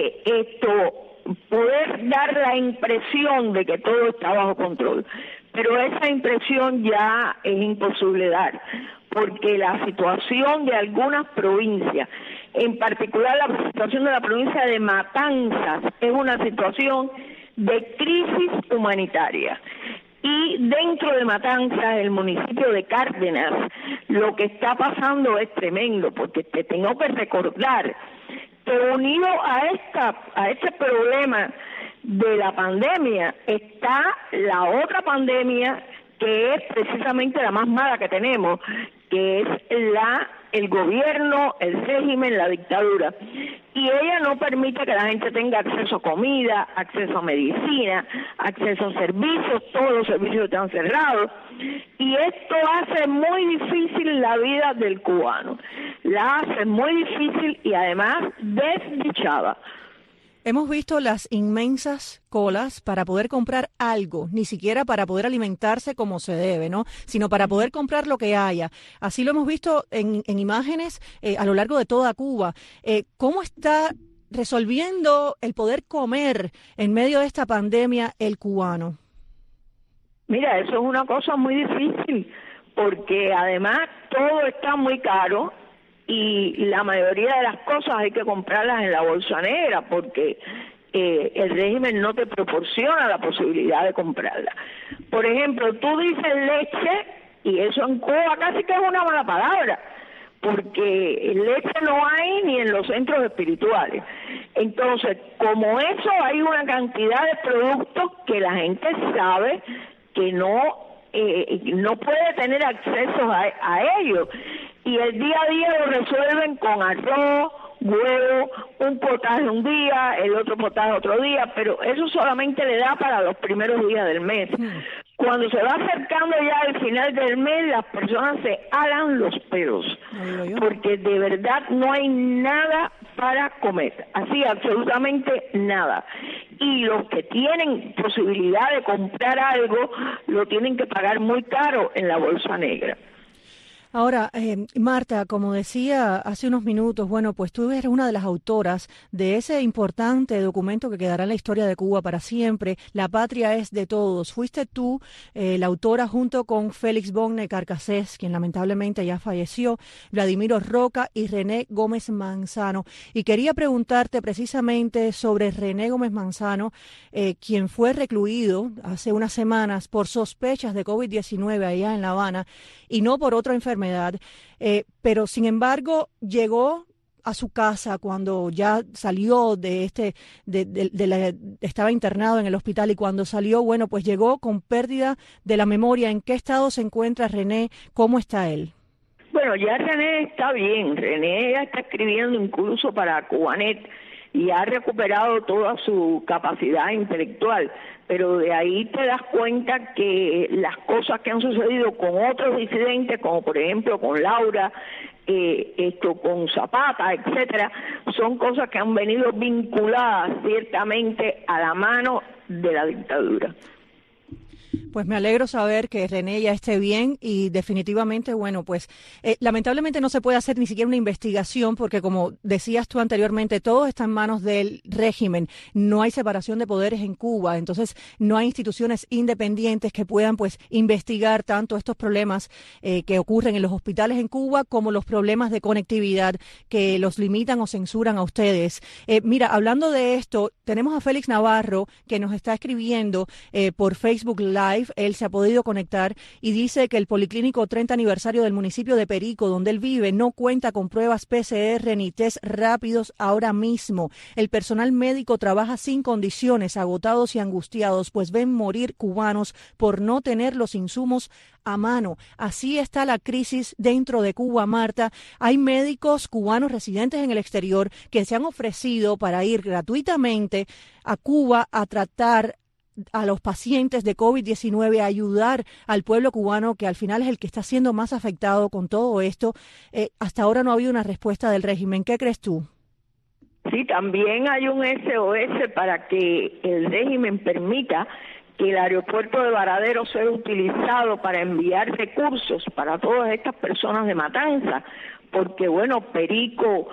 poder dar la impresión de que todo está bajo control. Pero esa impresión ya es imposible dar, porque la situación de algunas provincias, en particular la situación de la provincia de Matanzas, es una situación de crisis humanitaria. Y dentro de Matanzas, el municipio de Cárdenas, lo que está pasando es tremendo, porque te tengo que recordar que unido a este problema de la pandemia está la otra pandemia que es precisamente la más mala que tenemos, que es el gobierno, el régimen, la dictadura. Y ella no permite que la gente tenga acceso a comida, acceso a medicina, acceso a servicios, todos los servicios están cerrados. Y esto hace muy difícil la vida del cubano. La hace muy difícil y además desdichada. Hemos visto las inmensas colas para poder comprar algo, ni siquiera para poder alimentarse como se debe, ¿no? Sino para poder comprar lo que haya. Así lo hemos visto en imágenes a lo largo de toda Cuba. ¿Cómo está resolviendo el poder comer en medio de esta pandemia el cubano? Mira, eso es una cosa muy difícil, porque además todo está muy caro. Y la mayoría de las cosas hay que comprarlas en la bolsa negra porque el régimen no te proporciona la posibilidad de comprarla. Por ejemplo, tú dices leche y eso en Cuba casi que es una mala palabra porque leche no hay ni en los centros espirituales. Entonces, como eso hay una cantidad de productos que la gente sabe que no puede tener acceso a ellos. Y el día a día lo resuelven con arroz, huevo, un potaje un día, el otro potaje otro día, pero eso solamente le da para los primeros días del mes. Cuando se va acercando ya al final del mes, las personas se alan los pelos, porque de verdad no hay nada para comer, así absolutamente nada. Y los que tienen posibilidad de comprar algo, lo tienen que pagar muy caro en la bolsa negra. Ahora, Marta, como decía hace unos minutos, bueno, pues tú eres una de las autoras de ese importante documento que quedará en la historia de Cuba para siempre, La patria es de todos. Fuiste tú la autora junto con Félix Bonne Carcassés, quien lamentablemente ya falleció, Vladimiro Roca y René Gómez Manzano. Y quería preguntarte precisamente sobre René Gómez Manzano, quien fue recluido hace unas semanas por sospechas de COVID-19 allá en La Habana y no por otra enfermedad. Pero sin embargo llegó a su casa cuando ya salió estaba internado en el hospital, y cuando salió, bueno, pues llegó con pérdida de la memoria. ¿En qué estado se encuentra René? ¿Cómo está él? Bueno, ya René está bien. René ya está escribiendo incluso para Cubanet y ha recuperado toda su capacidad intelectual, pero de ahí te das cuenta que las cosas que han sucedido con otros disidentes, como por ejemplo con Laura, con Zapata, etcétera, son cosas que han venido vinculadas ciertamente a la mano de la dictadura. Pues me alegro saber que René ya esté bien y definitivamente, bueno, pues lamentablemente no se puede hacer ni siquiera una investigación porque, como decías tú anteriormente, todo está en manos del régimen. No hay separación de poderes en Cuba, entonces no hay instituciones independientes que puedan pues investigar tanto estos problemas que ocurren en los hospitales en Cuba como los problemas de conectividad que los limitan o censuran a ustedes. Mira, hablando de esto, tenemos a Félix Navarro que nos está escribiendo por Facebook Live. Él se ha podido conectar y dice que el Policlínico 30 aniversario del municipio de Perico, donde él vive, no cuenta con pruebas PCR ni test rápidos ahora mismo. El personal médico trabaja sin condiciones, agotados y angustiados, pues ven morir cubanos por no tener los insumos a mano. Así está la crisis dentro de Cuba, Marta. Hay médicos cubanos residentes en el exterior que se han ofrecido para ir gratuitamente a Cuba a tratar a los pacientes de COVID-19, a ayudar al pueblo cubano, que al final es el que está siendo más afectado con todo esto. Hasta ahora no ha habido una respuesta del régimen. ¿Qué crees tú? Sí, también hay un SOS para que el régimen permita que el aeropuerto de Varadero sea utilizado para enviar recursos para todas estas personas de Matanza, porque bueno, Perico,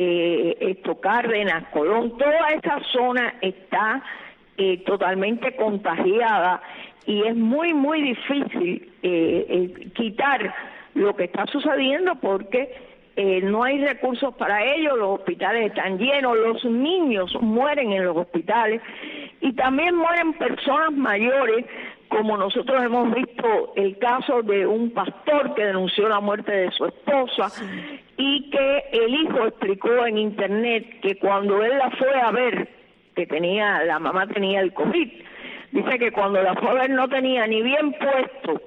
Cárdenas, Colón, toda esa zona está totalmente contagiada y es muy muy difícil quitar lo que está sucediendo porque no hay recursos para ello, los hospitales están llenos, los niños mueren en los hospitales y también mueren personas mayores, como nosotros hemos visto el caso de un pastor que denunció la muerte de su esposa y que el hijo explicó en internet que cuando él la fue a ver, que la mamá tenía el COVID, dice que cuando la fue a ver no tenía ni bien puesto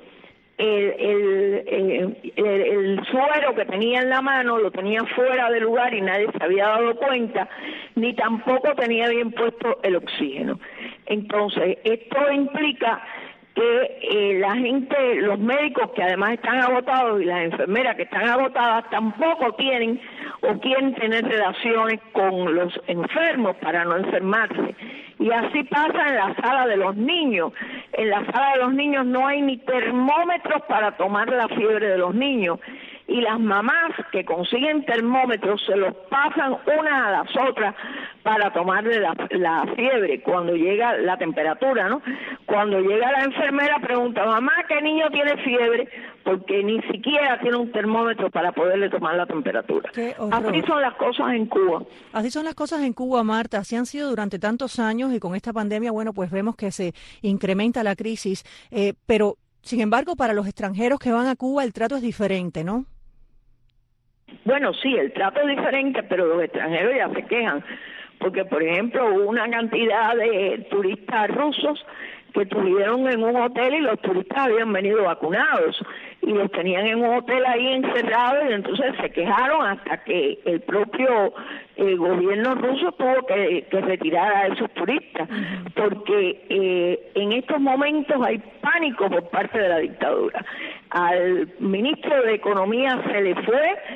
el suero que tenía en la mano, lo tenía fuera del lugar y nadie se había dado cuenta, ni tampoco tenía bien puesto el oxígeno. Entonces, esto implica que la gente, los médicos que además están agotados y las enfermeras que están agotadas tampoco tienen o quieren tener relaciones con los enfermos para no enfermarse. Y así pasa en la sala de los niños. En la sala de los niños no hay ni termómetros para tomar la fiebre de los niños. Y las mamás que consiguen termómetros se los pasan unas a las otras para tomarle la fiebre cuando llega la temperatura, ¿no? Cuando llega la enfermera pregunta, mamá, ¿qué niño tiene fiebre? Porque ni siquiera tiene un termómetro para poderle tomar la temperatura. Así son las cosas en Cuba. Así son las cosas en Cuba, Marta. Así han sido durante tantos años y con esta pandemia, bueno, pues vemos que se incrementa la crisis. Pero, sin embargo, para los extranjeros que van a Cuba el trato es diferente, ¿no? Bueno, sí, el trato es diferente, pero los extranjeros ya se quejan. Porque, por ejemplo, hubo una cantidad de turistas rusos que estuvieron en un hotel y los turistas habían venido vacunados y los tenían en un hotel ahí encerrados y entonces se quejaron hasta que el propio gobierno ruso tuvo que retirar a esos turistas porque en estos momentos hay pánico por parte de la dictadura. Al ministro de Economía se le fue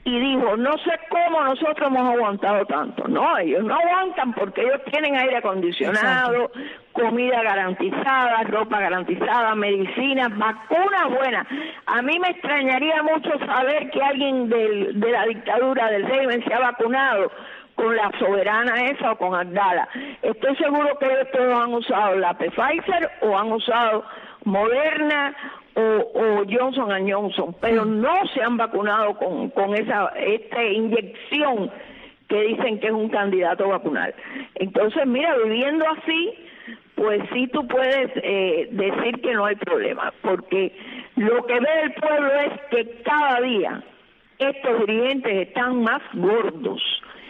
y dijo, no sé cómo nosotros hemos aguantado tanto. No, ellos no aguantan porque ellos tienen aire acondicionado, exacto, comida garantizada, ropa garantizada, medicinas, vacunas buenas. A mí me extrañaría mucho saber que alguien de la dictadura del régimen se ha vacunado con la Soberana esa o con Abdala. Estoy seguro que ellos todos han usado la Pfizer o han usado Moderna o Johnson & Johnson, pero no se han vacunado con esta inyección que dicen que es un candidato vacunal. Entonces, mira, viviendo así, pues sí tú puedes decir que no hay problema, porque lo que ve el pueblo es que cada día estos dirigentes están más gordos.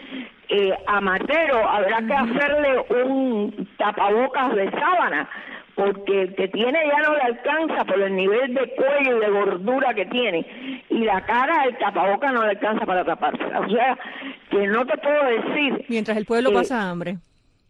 A Matero habrá que hacerle un tapabocas de sábana, porque el que tiene ya no le alcanza por el nivel de cuello y de gordura que tiene, y la cara, el tapabocas no le alcanza para taparse. O sea, que no te puedo decir... Mientras el pueblo pasa hambre.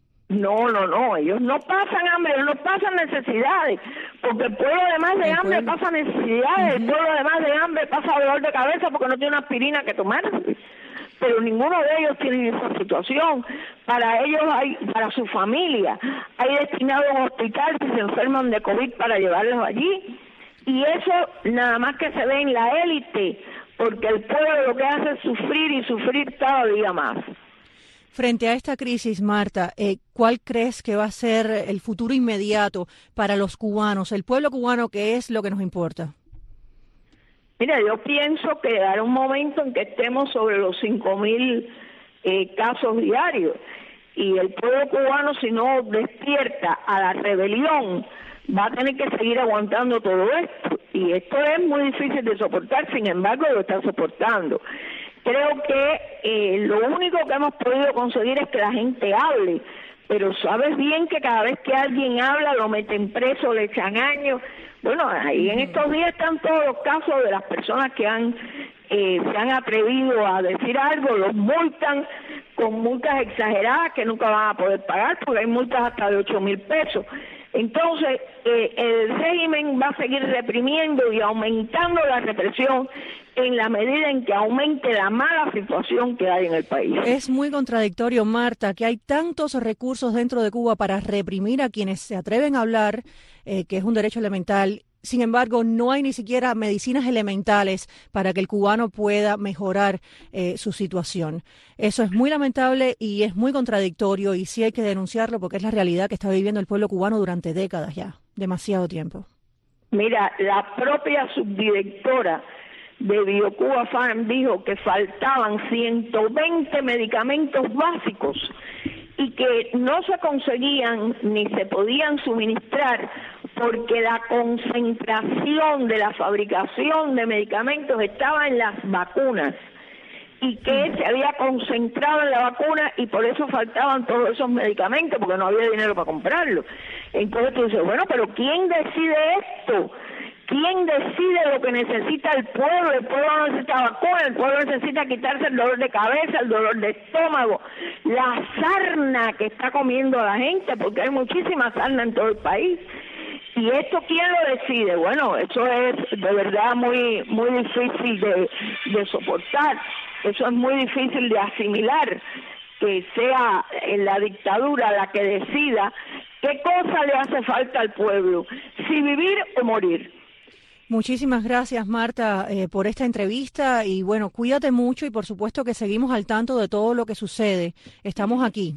No, ellos no pasan hambre, ellos no pasan necesidades, porque el pueblo además de hambre pasa necesidades, el pueblo además de hambre pasa dolor de cabeza porque no tiene una aspirina que tomar. Pero ninguno de ellos tiene esa situación. Para ellos para su familia, hay destinado a un hospital si se enferman de COVID para llevarlos allí. Y eso nada más que se ve en la élite, porque el pueblo lo que hace es sufrir y sufrir cada día más. Frente a esta crisis, Marta, ¿cuál crees que va a ser el futuro inmediato para los cubanos, el pueblo cubano, que es lo que nos importa? Mira, yo pienso que dará un momento en que estemos sobre los 5.000 casos diarios, y el pueblo cubano, si no despierta a la rebelión, va a tener que seguir aguantando todo esto, y esto es muy difícil de soportar, sin embargo lo está soportando. Creo que lo único que hemos podido conseguir es que la gente hable, pero sabes bien que cada vez que alguien habla lo meten preso, le echan años. Bueno, ahí en estos días están todos los casos de las personas que se han atrevido a decir algo, los multan con multas exageradas que nunca van a poder pagar, porque hay multas hasta de 8,000 pesos. Entonces, el régimen va a seguir reprimiendo y aumentando la represión en la medida en que aumente la mala situación que hay en el país. Es muy contradictorio, Marta, que hay tantos recursos dentro de Cuba para reprimir a quienes se atreven a hablar, que es un derecho elemental. Sin embargo, no hay ni siquiera medicinas elementales para que el cubano pueda mejorar su situación. Eso es muy lamentable y es muy contradictorio, y sí hay que denunciarlo porque es la realidad que está viviendo el pueblo cubano durante décadas ya, demasiado tiempo. Mira, la propia subdirectora de BioCuba Farm dijo que faltaban 120 medicamentos básicos y que no se conseguían ni se podían suministrar porque la concentración de la fabricación de medicamentos estaba en las vacunas, y que se había concentrado en la vacuna y por eso faltaban todos esos medicamentos, porque no había dinero para comprarlos. Entonces tú dices, bueno, pero ¿quién decide esto? ¿Quién decide lo que necesita el pueblo? El pueblo no necesita vacuna, el pueblo necesita quitarse el dolor de cabeza, el dolor de estómago, la sarna que está comiendo a la gente, porque hay muchísima sarna en todo el país. ¿Y esto quién lo decide? Bueno, eso es de verdad muy difícil de soportar, eso es muy difícil de asimilar, que sea la dictadura la que decida qué cosa le hace falta al pueblo, si vivir o morir. Muchísimas gracias, Marta, por esta entrevista, y bueno, cuídate mucho y por supuesto que seguimos al tanto de todo lo que sucede. Estamos aquí.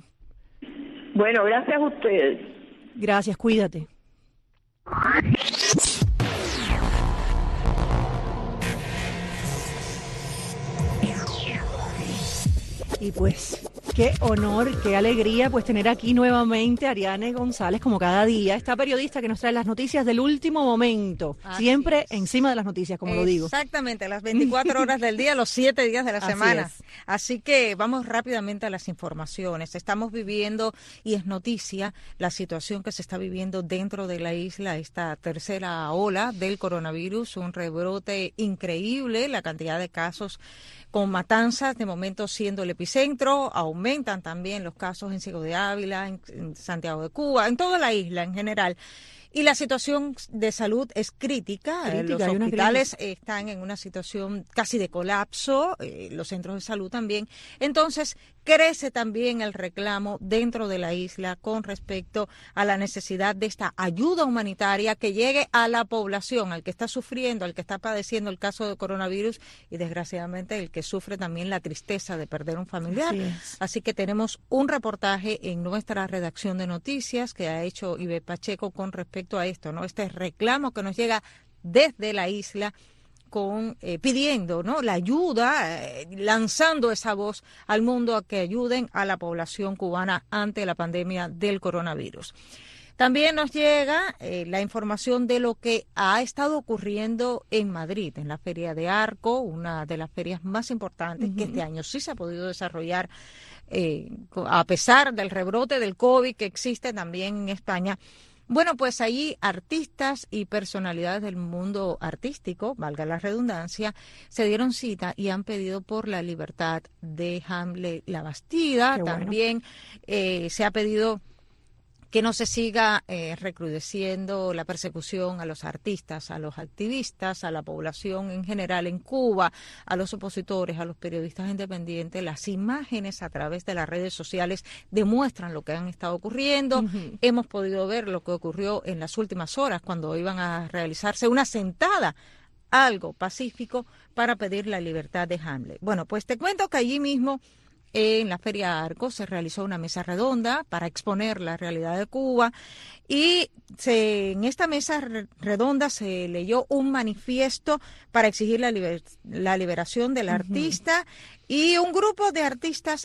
Bueno, gracias a ustedes. Gracias, cuídate. Y pues, qué honor, qué alegría pues tener aquí nuevamente a Ariane González, como cada día, esta periodista que nos trae las noticias del último momento, siempre encima de las noticias, como lo digo. Exactamente, las 24 horas del día, los 7 días de la semana. Así que vamos rápidamente a las informaciones. Estamos viviendo, y es noticia, la situación que se está viviendo dentro de la isla, esta tercera ola del coronavirus, un rebrote increíble, la cantidad de casos con Matanzas, de momento siendo el epicentro. Aumentan también los casos en Ciego de Ávila, en Santiago de Cuba, en toda la isla en general. Y la situación de salud es crítica. Los hospitales están en una situación casi de colapso, los centros de salud también. Entonces, crece también el reclamo dentro de la isla con respecto a la necesidad de esta ayuda humanitaria que llegue a la población, al que está sufriendo, al que está padeciendo el caso de coronavirus y desgraciadamente el que sufre también la tristeza de perder un familiar. Así que tenemos un reportaje en nuestra redacción de noticias que ha hecho Ibe Pacheco con respecto a esto, ¿no? Este reclamo que nos llega desde la isla pidiendo, ¿no?, la ayuda, lanzando esa voz al mundo a que ayuden a la población cubana ante la pandemia del coronavirus. También nos llega la información de lo que ha estado ocurriendo en Madrid, en la Feria de Arco, una de las ferias más importantes que este año sí se ha podido desarrollar a pesar del rebrote del COVID que existe también en España. Bueno, pues ahí artistas y personalidades del mundo artístico, valga la redundancia, se dieron cita y han pedido por la libertad de Hamlet Labastida. También se ha pedido que no se siga recrudeciendo la persecución a los artistas, a los activistas, a la población en general en Cuba, a los opositores, a los periodistas independientes. Las imágenes a través de las redes sociales demuestran lo que han estado ocurriendo. Hemos podido ver lo que ocurrió en las últimas horas cuando iban a realizarse una sentada, algo pacífico, para pedir la libertad de Hamlet. Bueno, pues te cuento que allí mismo en la Feria Arco se realizó una mesa redonda para exponer la realidad de Cuba y en esta mesa redonda se leyó un manifiesto para exigir la liberación del artista y un grupo de artistas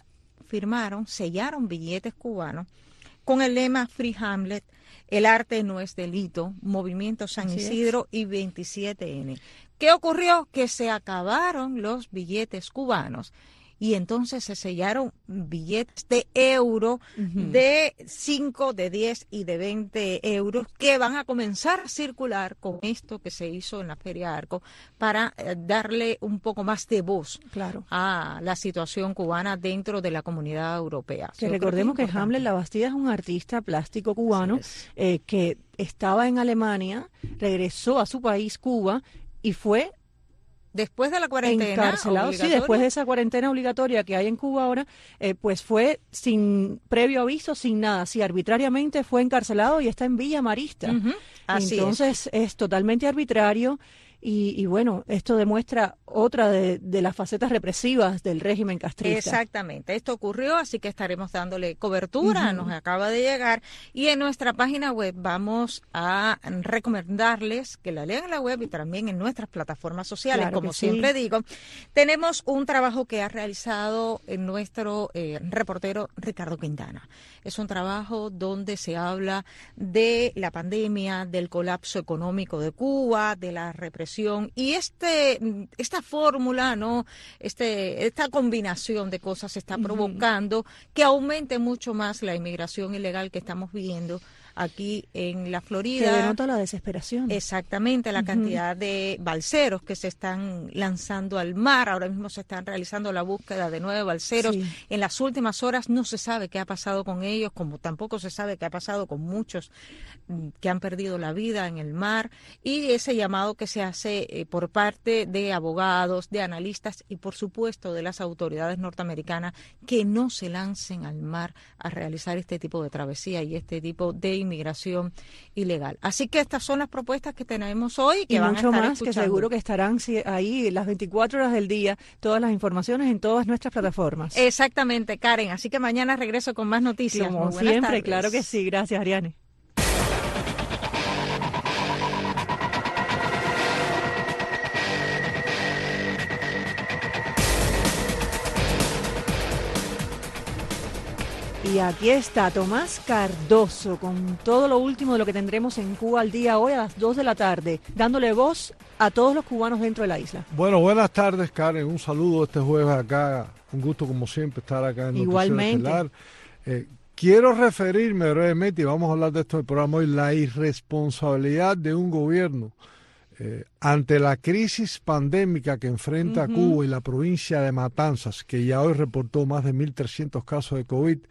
sellaron billetes cubanos con el lema Free Hamlet, el arte no es delito, Movimiento San Isidro y 27N. ¿Qué ocurrió? Que se acabaron los billetes cubanos. Y entonces se sellaron billetes de euro, de 5, de 10 y de 20 euros que van a comenzar a circular con esto que se hizo en la Feria Arco para darle un poco más de voz a la situación cubana dentro de la comunidad europea. Que recordemos que Hamlet Labastida es un artista plástico cubano que estaba en Alemania, regresó a su país, Cuba, y fue después de la cuarentena encarcelado, sí, después de esa cuarentena obligatoria que hay en Cuba ahora, pues fue sin previo aviso, sin nada, sí, arbitrariamente fue encarcelado y está en Villa Marista. Entonces es totalmente arbitrario y bueno, esto demuestra otra de las facetas represivas del régimen castrista. Exactamente, esto ocurrió, así que estaremos dándole cobertura, nos acaba de llegar, y en nuestra página web vamos a recomendarles que la lean en la web y también en nuestras plataformas sociales, como siempre digo. Tenemos un trabajo que ha realizado nuestro reportero Ricardo Quintana. Es un trabajo donde se habla de la pandemia, del colapso económico de Cuba, de la represión, y esta fórmula, ¿no? Esta combinación de cosas está provocando que aumente mucho más la inmigración ilegal que estamos viendo aquí en la Florida. Que denota la desesperación. Exactamente, la cantidad de balseros que se están lanzando al mar. Ahora mismo se están realizando la búsqueda de 9 balseros. En las últimas horas no se sabe qué ha pasado con ellos, como tampoco se sabe qué ha pasado con muchos que han perdido la vida en el mar. Y ese llamado que se hace por parte de abogados, de analistas y por supuesto de las autoridades norteamericanas, que no se lancen al mar a realizar este tipo de travesía y este tipo de inmigración ilegal. Así que estas son las propuestas que tenemos hoy, que y van mucho a estar más escuchando. Que seguro que estarán ahí las 24 horas del día, todas las informaciones en todas nuestras plataformas. Exactamente, Karen. Así que mañana regreso con más noticias. Como siempre, claro que sí. Gracias, Ariane. Y aquí está Tomás Cardoso con todo lo último de lo que tendremos en Cuba al día hoy a las 2 de la tarde, dándole voz a todos los cubanos dentro de la isla. Bueno, buenas tardes, Karen. Un saludo este jueves acá. Un gusto, como siempre, estar acá en Igualmente. Noticiero Estelar. Quiero referirme brevemente, y vamos a hablar de esto en el programa hoy, la irresponsabilidad de un gobierno ante la crisis pandémica que enfrenta Cuba y la provincia de Matanzas, que ya hoy reportó más de 1.300 casos de COVID.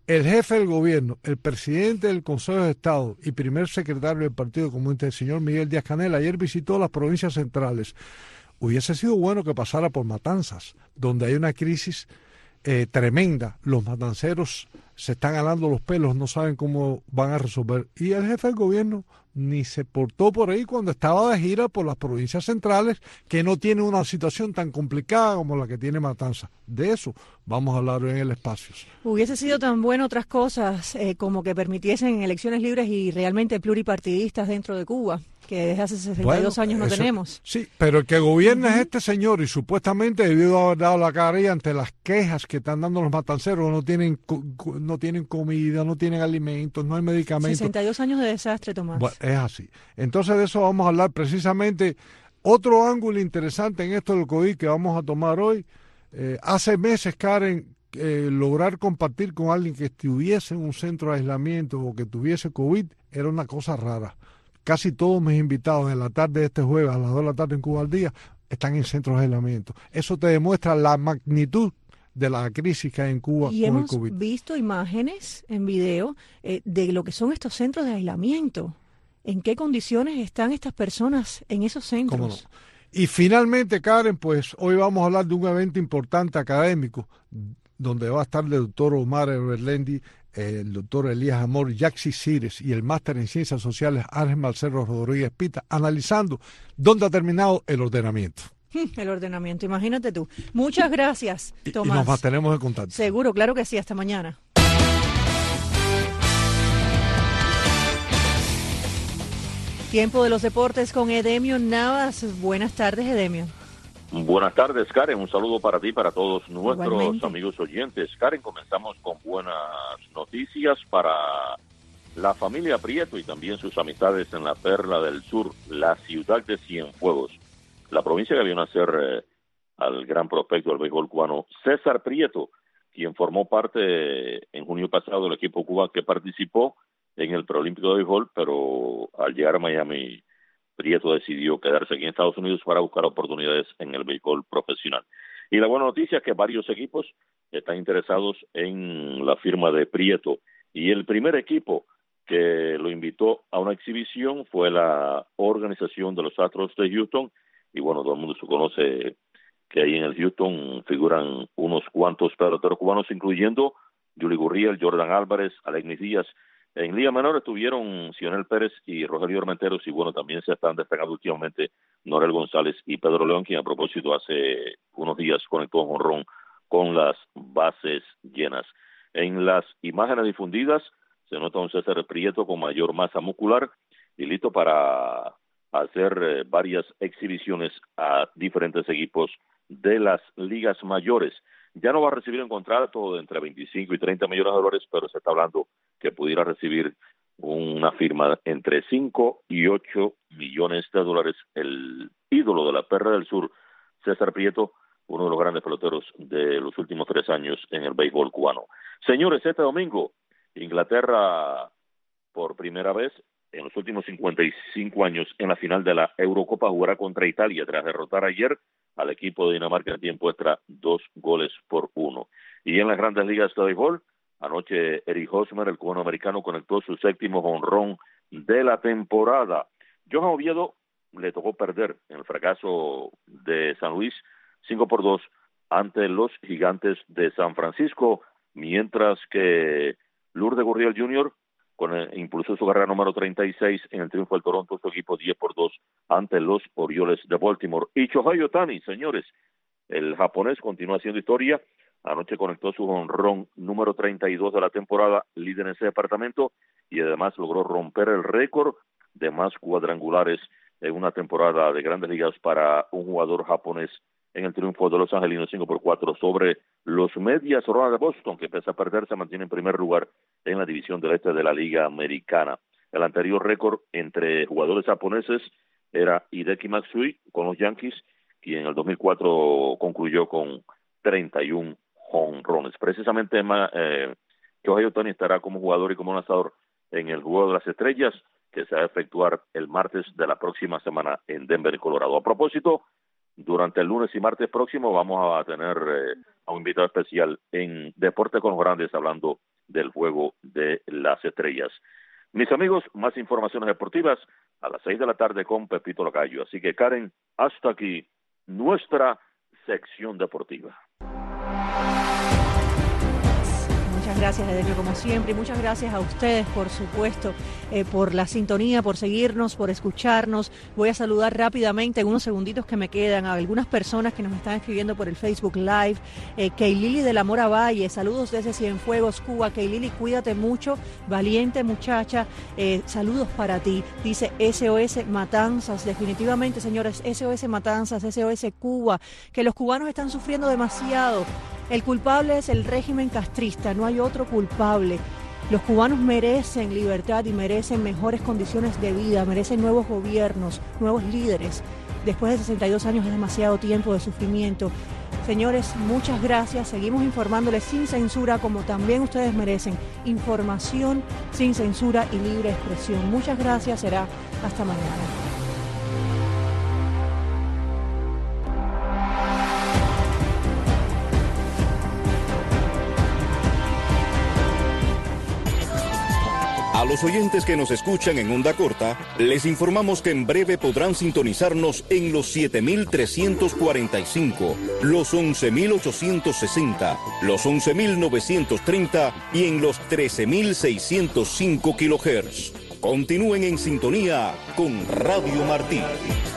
el jefe del gobierno, el presidente del Consejo de Estado y primer secretario del Partido Comunista, el señor Miguel Díaz-Canel, ayer visitó las provincias centrales. Hubiese sido bueno que pasara por Matanzas, donde hay una crisis tremenda. Los matanceros se están ganando los pelos, no saben cómo van a resolver. Y el jefe del gobierno ni se portó por ahí cuando estaba de gira por las provincias centrales, que no tienen una situación tan complicada como la que tiene Matanzas. De eso vamos a hablar hoy en el espacio. Hubiese sido tan bueno otras cosas como que permitiesen elecciones libres y realmente pluripartidistas dentro de Cuba, que desde hace 62 años no tenemos. Sí, pero el que gobierna es este señor y supuestamente debió haber dado la cara ahí ante las quejas que están dando los matanceros. No tienen comida, no tienen alimentos, no hay medicamentos. 62 años de desastre, Tomás. Bueno, es así. Entonces de eso vamos a hablar precisamente. Otro ángulo interesante en esto del COVID que vamos a tomar hoy. Hace meses, Karen, lograr compartir con alguien que estuviese en un centro de aislamiento o que tuviese COVID era una cosa rara. Casi todos mis invitados en la tarde de este jueves a las 2 de la tarde en Cuba al Día están en centros de aislamiento. Eso te demuestra la magnitud de la crisis que hay en Cuba y con el COVID. Y hemos visto imágenes en video de lo que son estos centros de aislamiento. ¿En qué condiciones están estas personas en esos centros? ¿Cómo no? Y finalmente, Karen, pues hoy vamos a hablar de un evento importante académico donde va a estar el doctor Omar Berlendi, el doctor Elías Amor, Yaxi Cires y el máster en Ciencias Sociales Ángel Marcelo Rodríguez Pita, analizando dónde ha terminado el ordenamiento. El ordenamiento, imagínate tú. Muchas gracias, Tomás. Y nos mantenemos en contacto. Seguro, claro que sí. Hasta mañana. Tiempo de los deportes con Edemio Navas. Buenas tardes, Edemio. Buenas tardes, Karen. Un saludo para ti y para todos nuestros amigos oyentes. Karen, comenzamos con buenas noticias para la familia Prieto y también sus amistades en la Perla del Sur, la ciudad de Cienfuegos. La provincia que vio nacer al gran prospecto del béisbol cubano, César Prieto, quien formó parte en junio pasado del equipo cubano que participó en el preolímpico de béisbol, pero al llegar a Miami, Prieto decidió quedarse aquí en Estados Unidos para buscar oportunidades en el béisbol profesional. Y la buena noticia es que varios equipos están interesados en la firma de Prieto. Y el primer equipo que lo invitó a una exhibición fue la organización de los Astros de Houston. Y bueno, todo el mundo se conoce que ahí en el Houston figuran unos cuantos peloteros cubanos, incluyendo Yuli Gurriel, Jordan Álvarez, Alexis Díaz. En Liga Menor estuvieron Cionel Pérez y Rogelio Armenteros, y bueno, también se están despegando últimamente Norel González y Pedro León, quien a propósito hace unos días conectó un jonrón con las bases llenas. En las imágenes difundidas se nota un César Prieto con mayor masa muscular y listo para hacer varias exhibiciones a diferentes equipos de las ligas mayores. Ya no va a recibir un contrato de entre 25 y 30 millones de dólares, pero se está hablando que pudiera recibir una firma entre 5 y 8 millones de dólares. El ídolo de la Perla del Sur, César Prieto, uno de los grandes peloteros de los últimos 3 años en el béisbol cubano. Señores, este domingo, Inglaterra, por primera vez en los últimos 55 años, en la final de la Eurocopa, jugará contra Italia, tras derrotar ayer al equipo de Dinamarca en tiempo extra 2-1. Y en las grandes ligas de béisbol, anoche Eric Hosmer, el cubano americano, conectó su 7º jonrón de la temporada. Johan Oviedo le tocó perder en el fracaso de San Luis 5-2 ante los Gigantes de San Francisco, mientras que Lourdes Gurriel Jr. impulsó su carrera número 36 en el triunfo del Toronto, su equipo 10-2 ante los Orioles de Baltimore. Y Shohei Ohtani, señores, el japonés continúa haciendo historia. Anoche conectó su jonrón número 32 de la temporada, líder en ese departamento, y además logró romper el récord de más cuadrangulares en una temporada de Grandes Ligas para un jugador japonés en el triunfo de los angelinos 5-4 sobre los Medias Rojas de Boston, que pese a perder se mantiene en primer lugar en la división del este de la Liga Americana. El anterior récord entre jugadores japoneses era Hideki Matsui con los Yankees, quien en el 2004 concluyó con 31 jonrones. Precisamente Shohei Ohtani estará como jugador y como lanzador en el Juego de las Estrellas, que se va a efectuar el martes de la próxima semana en Denver, Colorado. A propósito, durante el lunes y martes próximo vamos a tener a un invitado especial en Deporte con los Grandes, hablando del Juego de las Estrellas. Mis amigos, más informaciones deportivas a las 6 de la tarde con Pepito Lacayo. Así que, Karen, hasta aquí nuestra sección deportiva. Muchas gracias, Edelmiro, como siempre, y muchas gracias a ustedes, por supuesto, por la sintonía, por seguirnos, por escucharnos. Voy a saludar rápidamente en unos segunditos que me quedan a algunas personas que nos están escribiendo por el Facebook Live. Keilili de la Mora Valle, saludos desde Cienfuegos, Cuba. Keilili, cuídate mucho, valiente muchacha, saludos para ti. Dice SOS Matanzas, definitivamente, señores, SOS Matanzas, SOS Cuba, que los cubanos están sufriendo demasiado. El culpable es el régimen castrista, no hay otro culpable. Los cubanos merecen libertad y merecen mejores condiciones de vida, merecen nuevos gobiernos, nuevos líderes. Después de 62 años es demasiado tiempo de sufrimiento. Señores, muchas gracias. Seguimos informándoles sin censura, como también ustedes merecen. Información sin censura y libre expresión. Muchas gracias. Será hasta mañana. A los oyentes que nos escuchan en onda corta, les informamos que en breve podrán sintonizarnos en los 7.345, los 11.860, los 11.930 y en los 13.605 kHz. Continúen en sintonía con Radio Martí.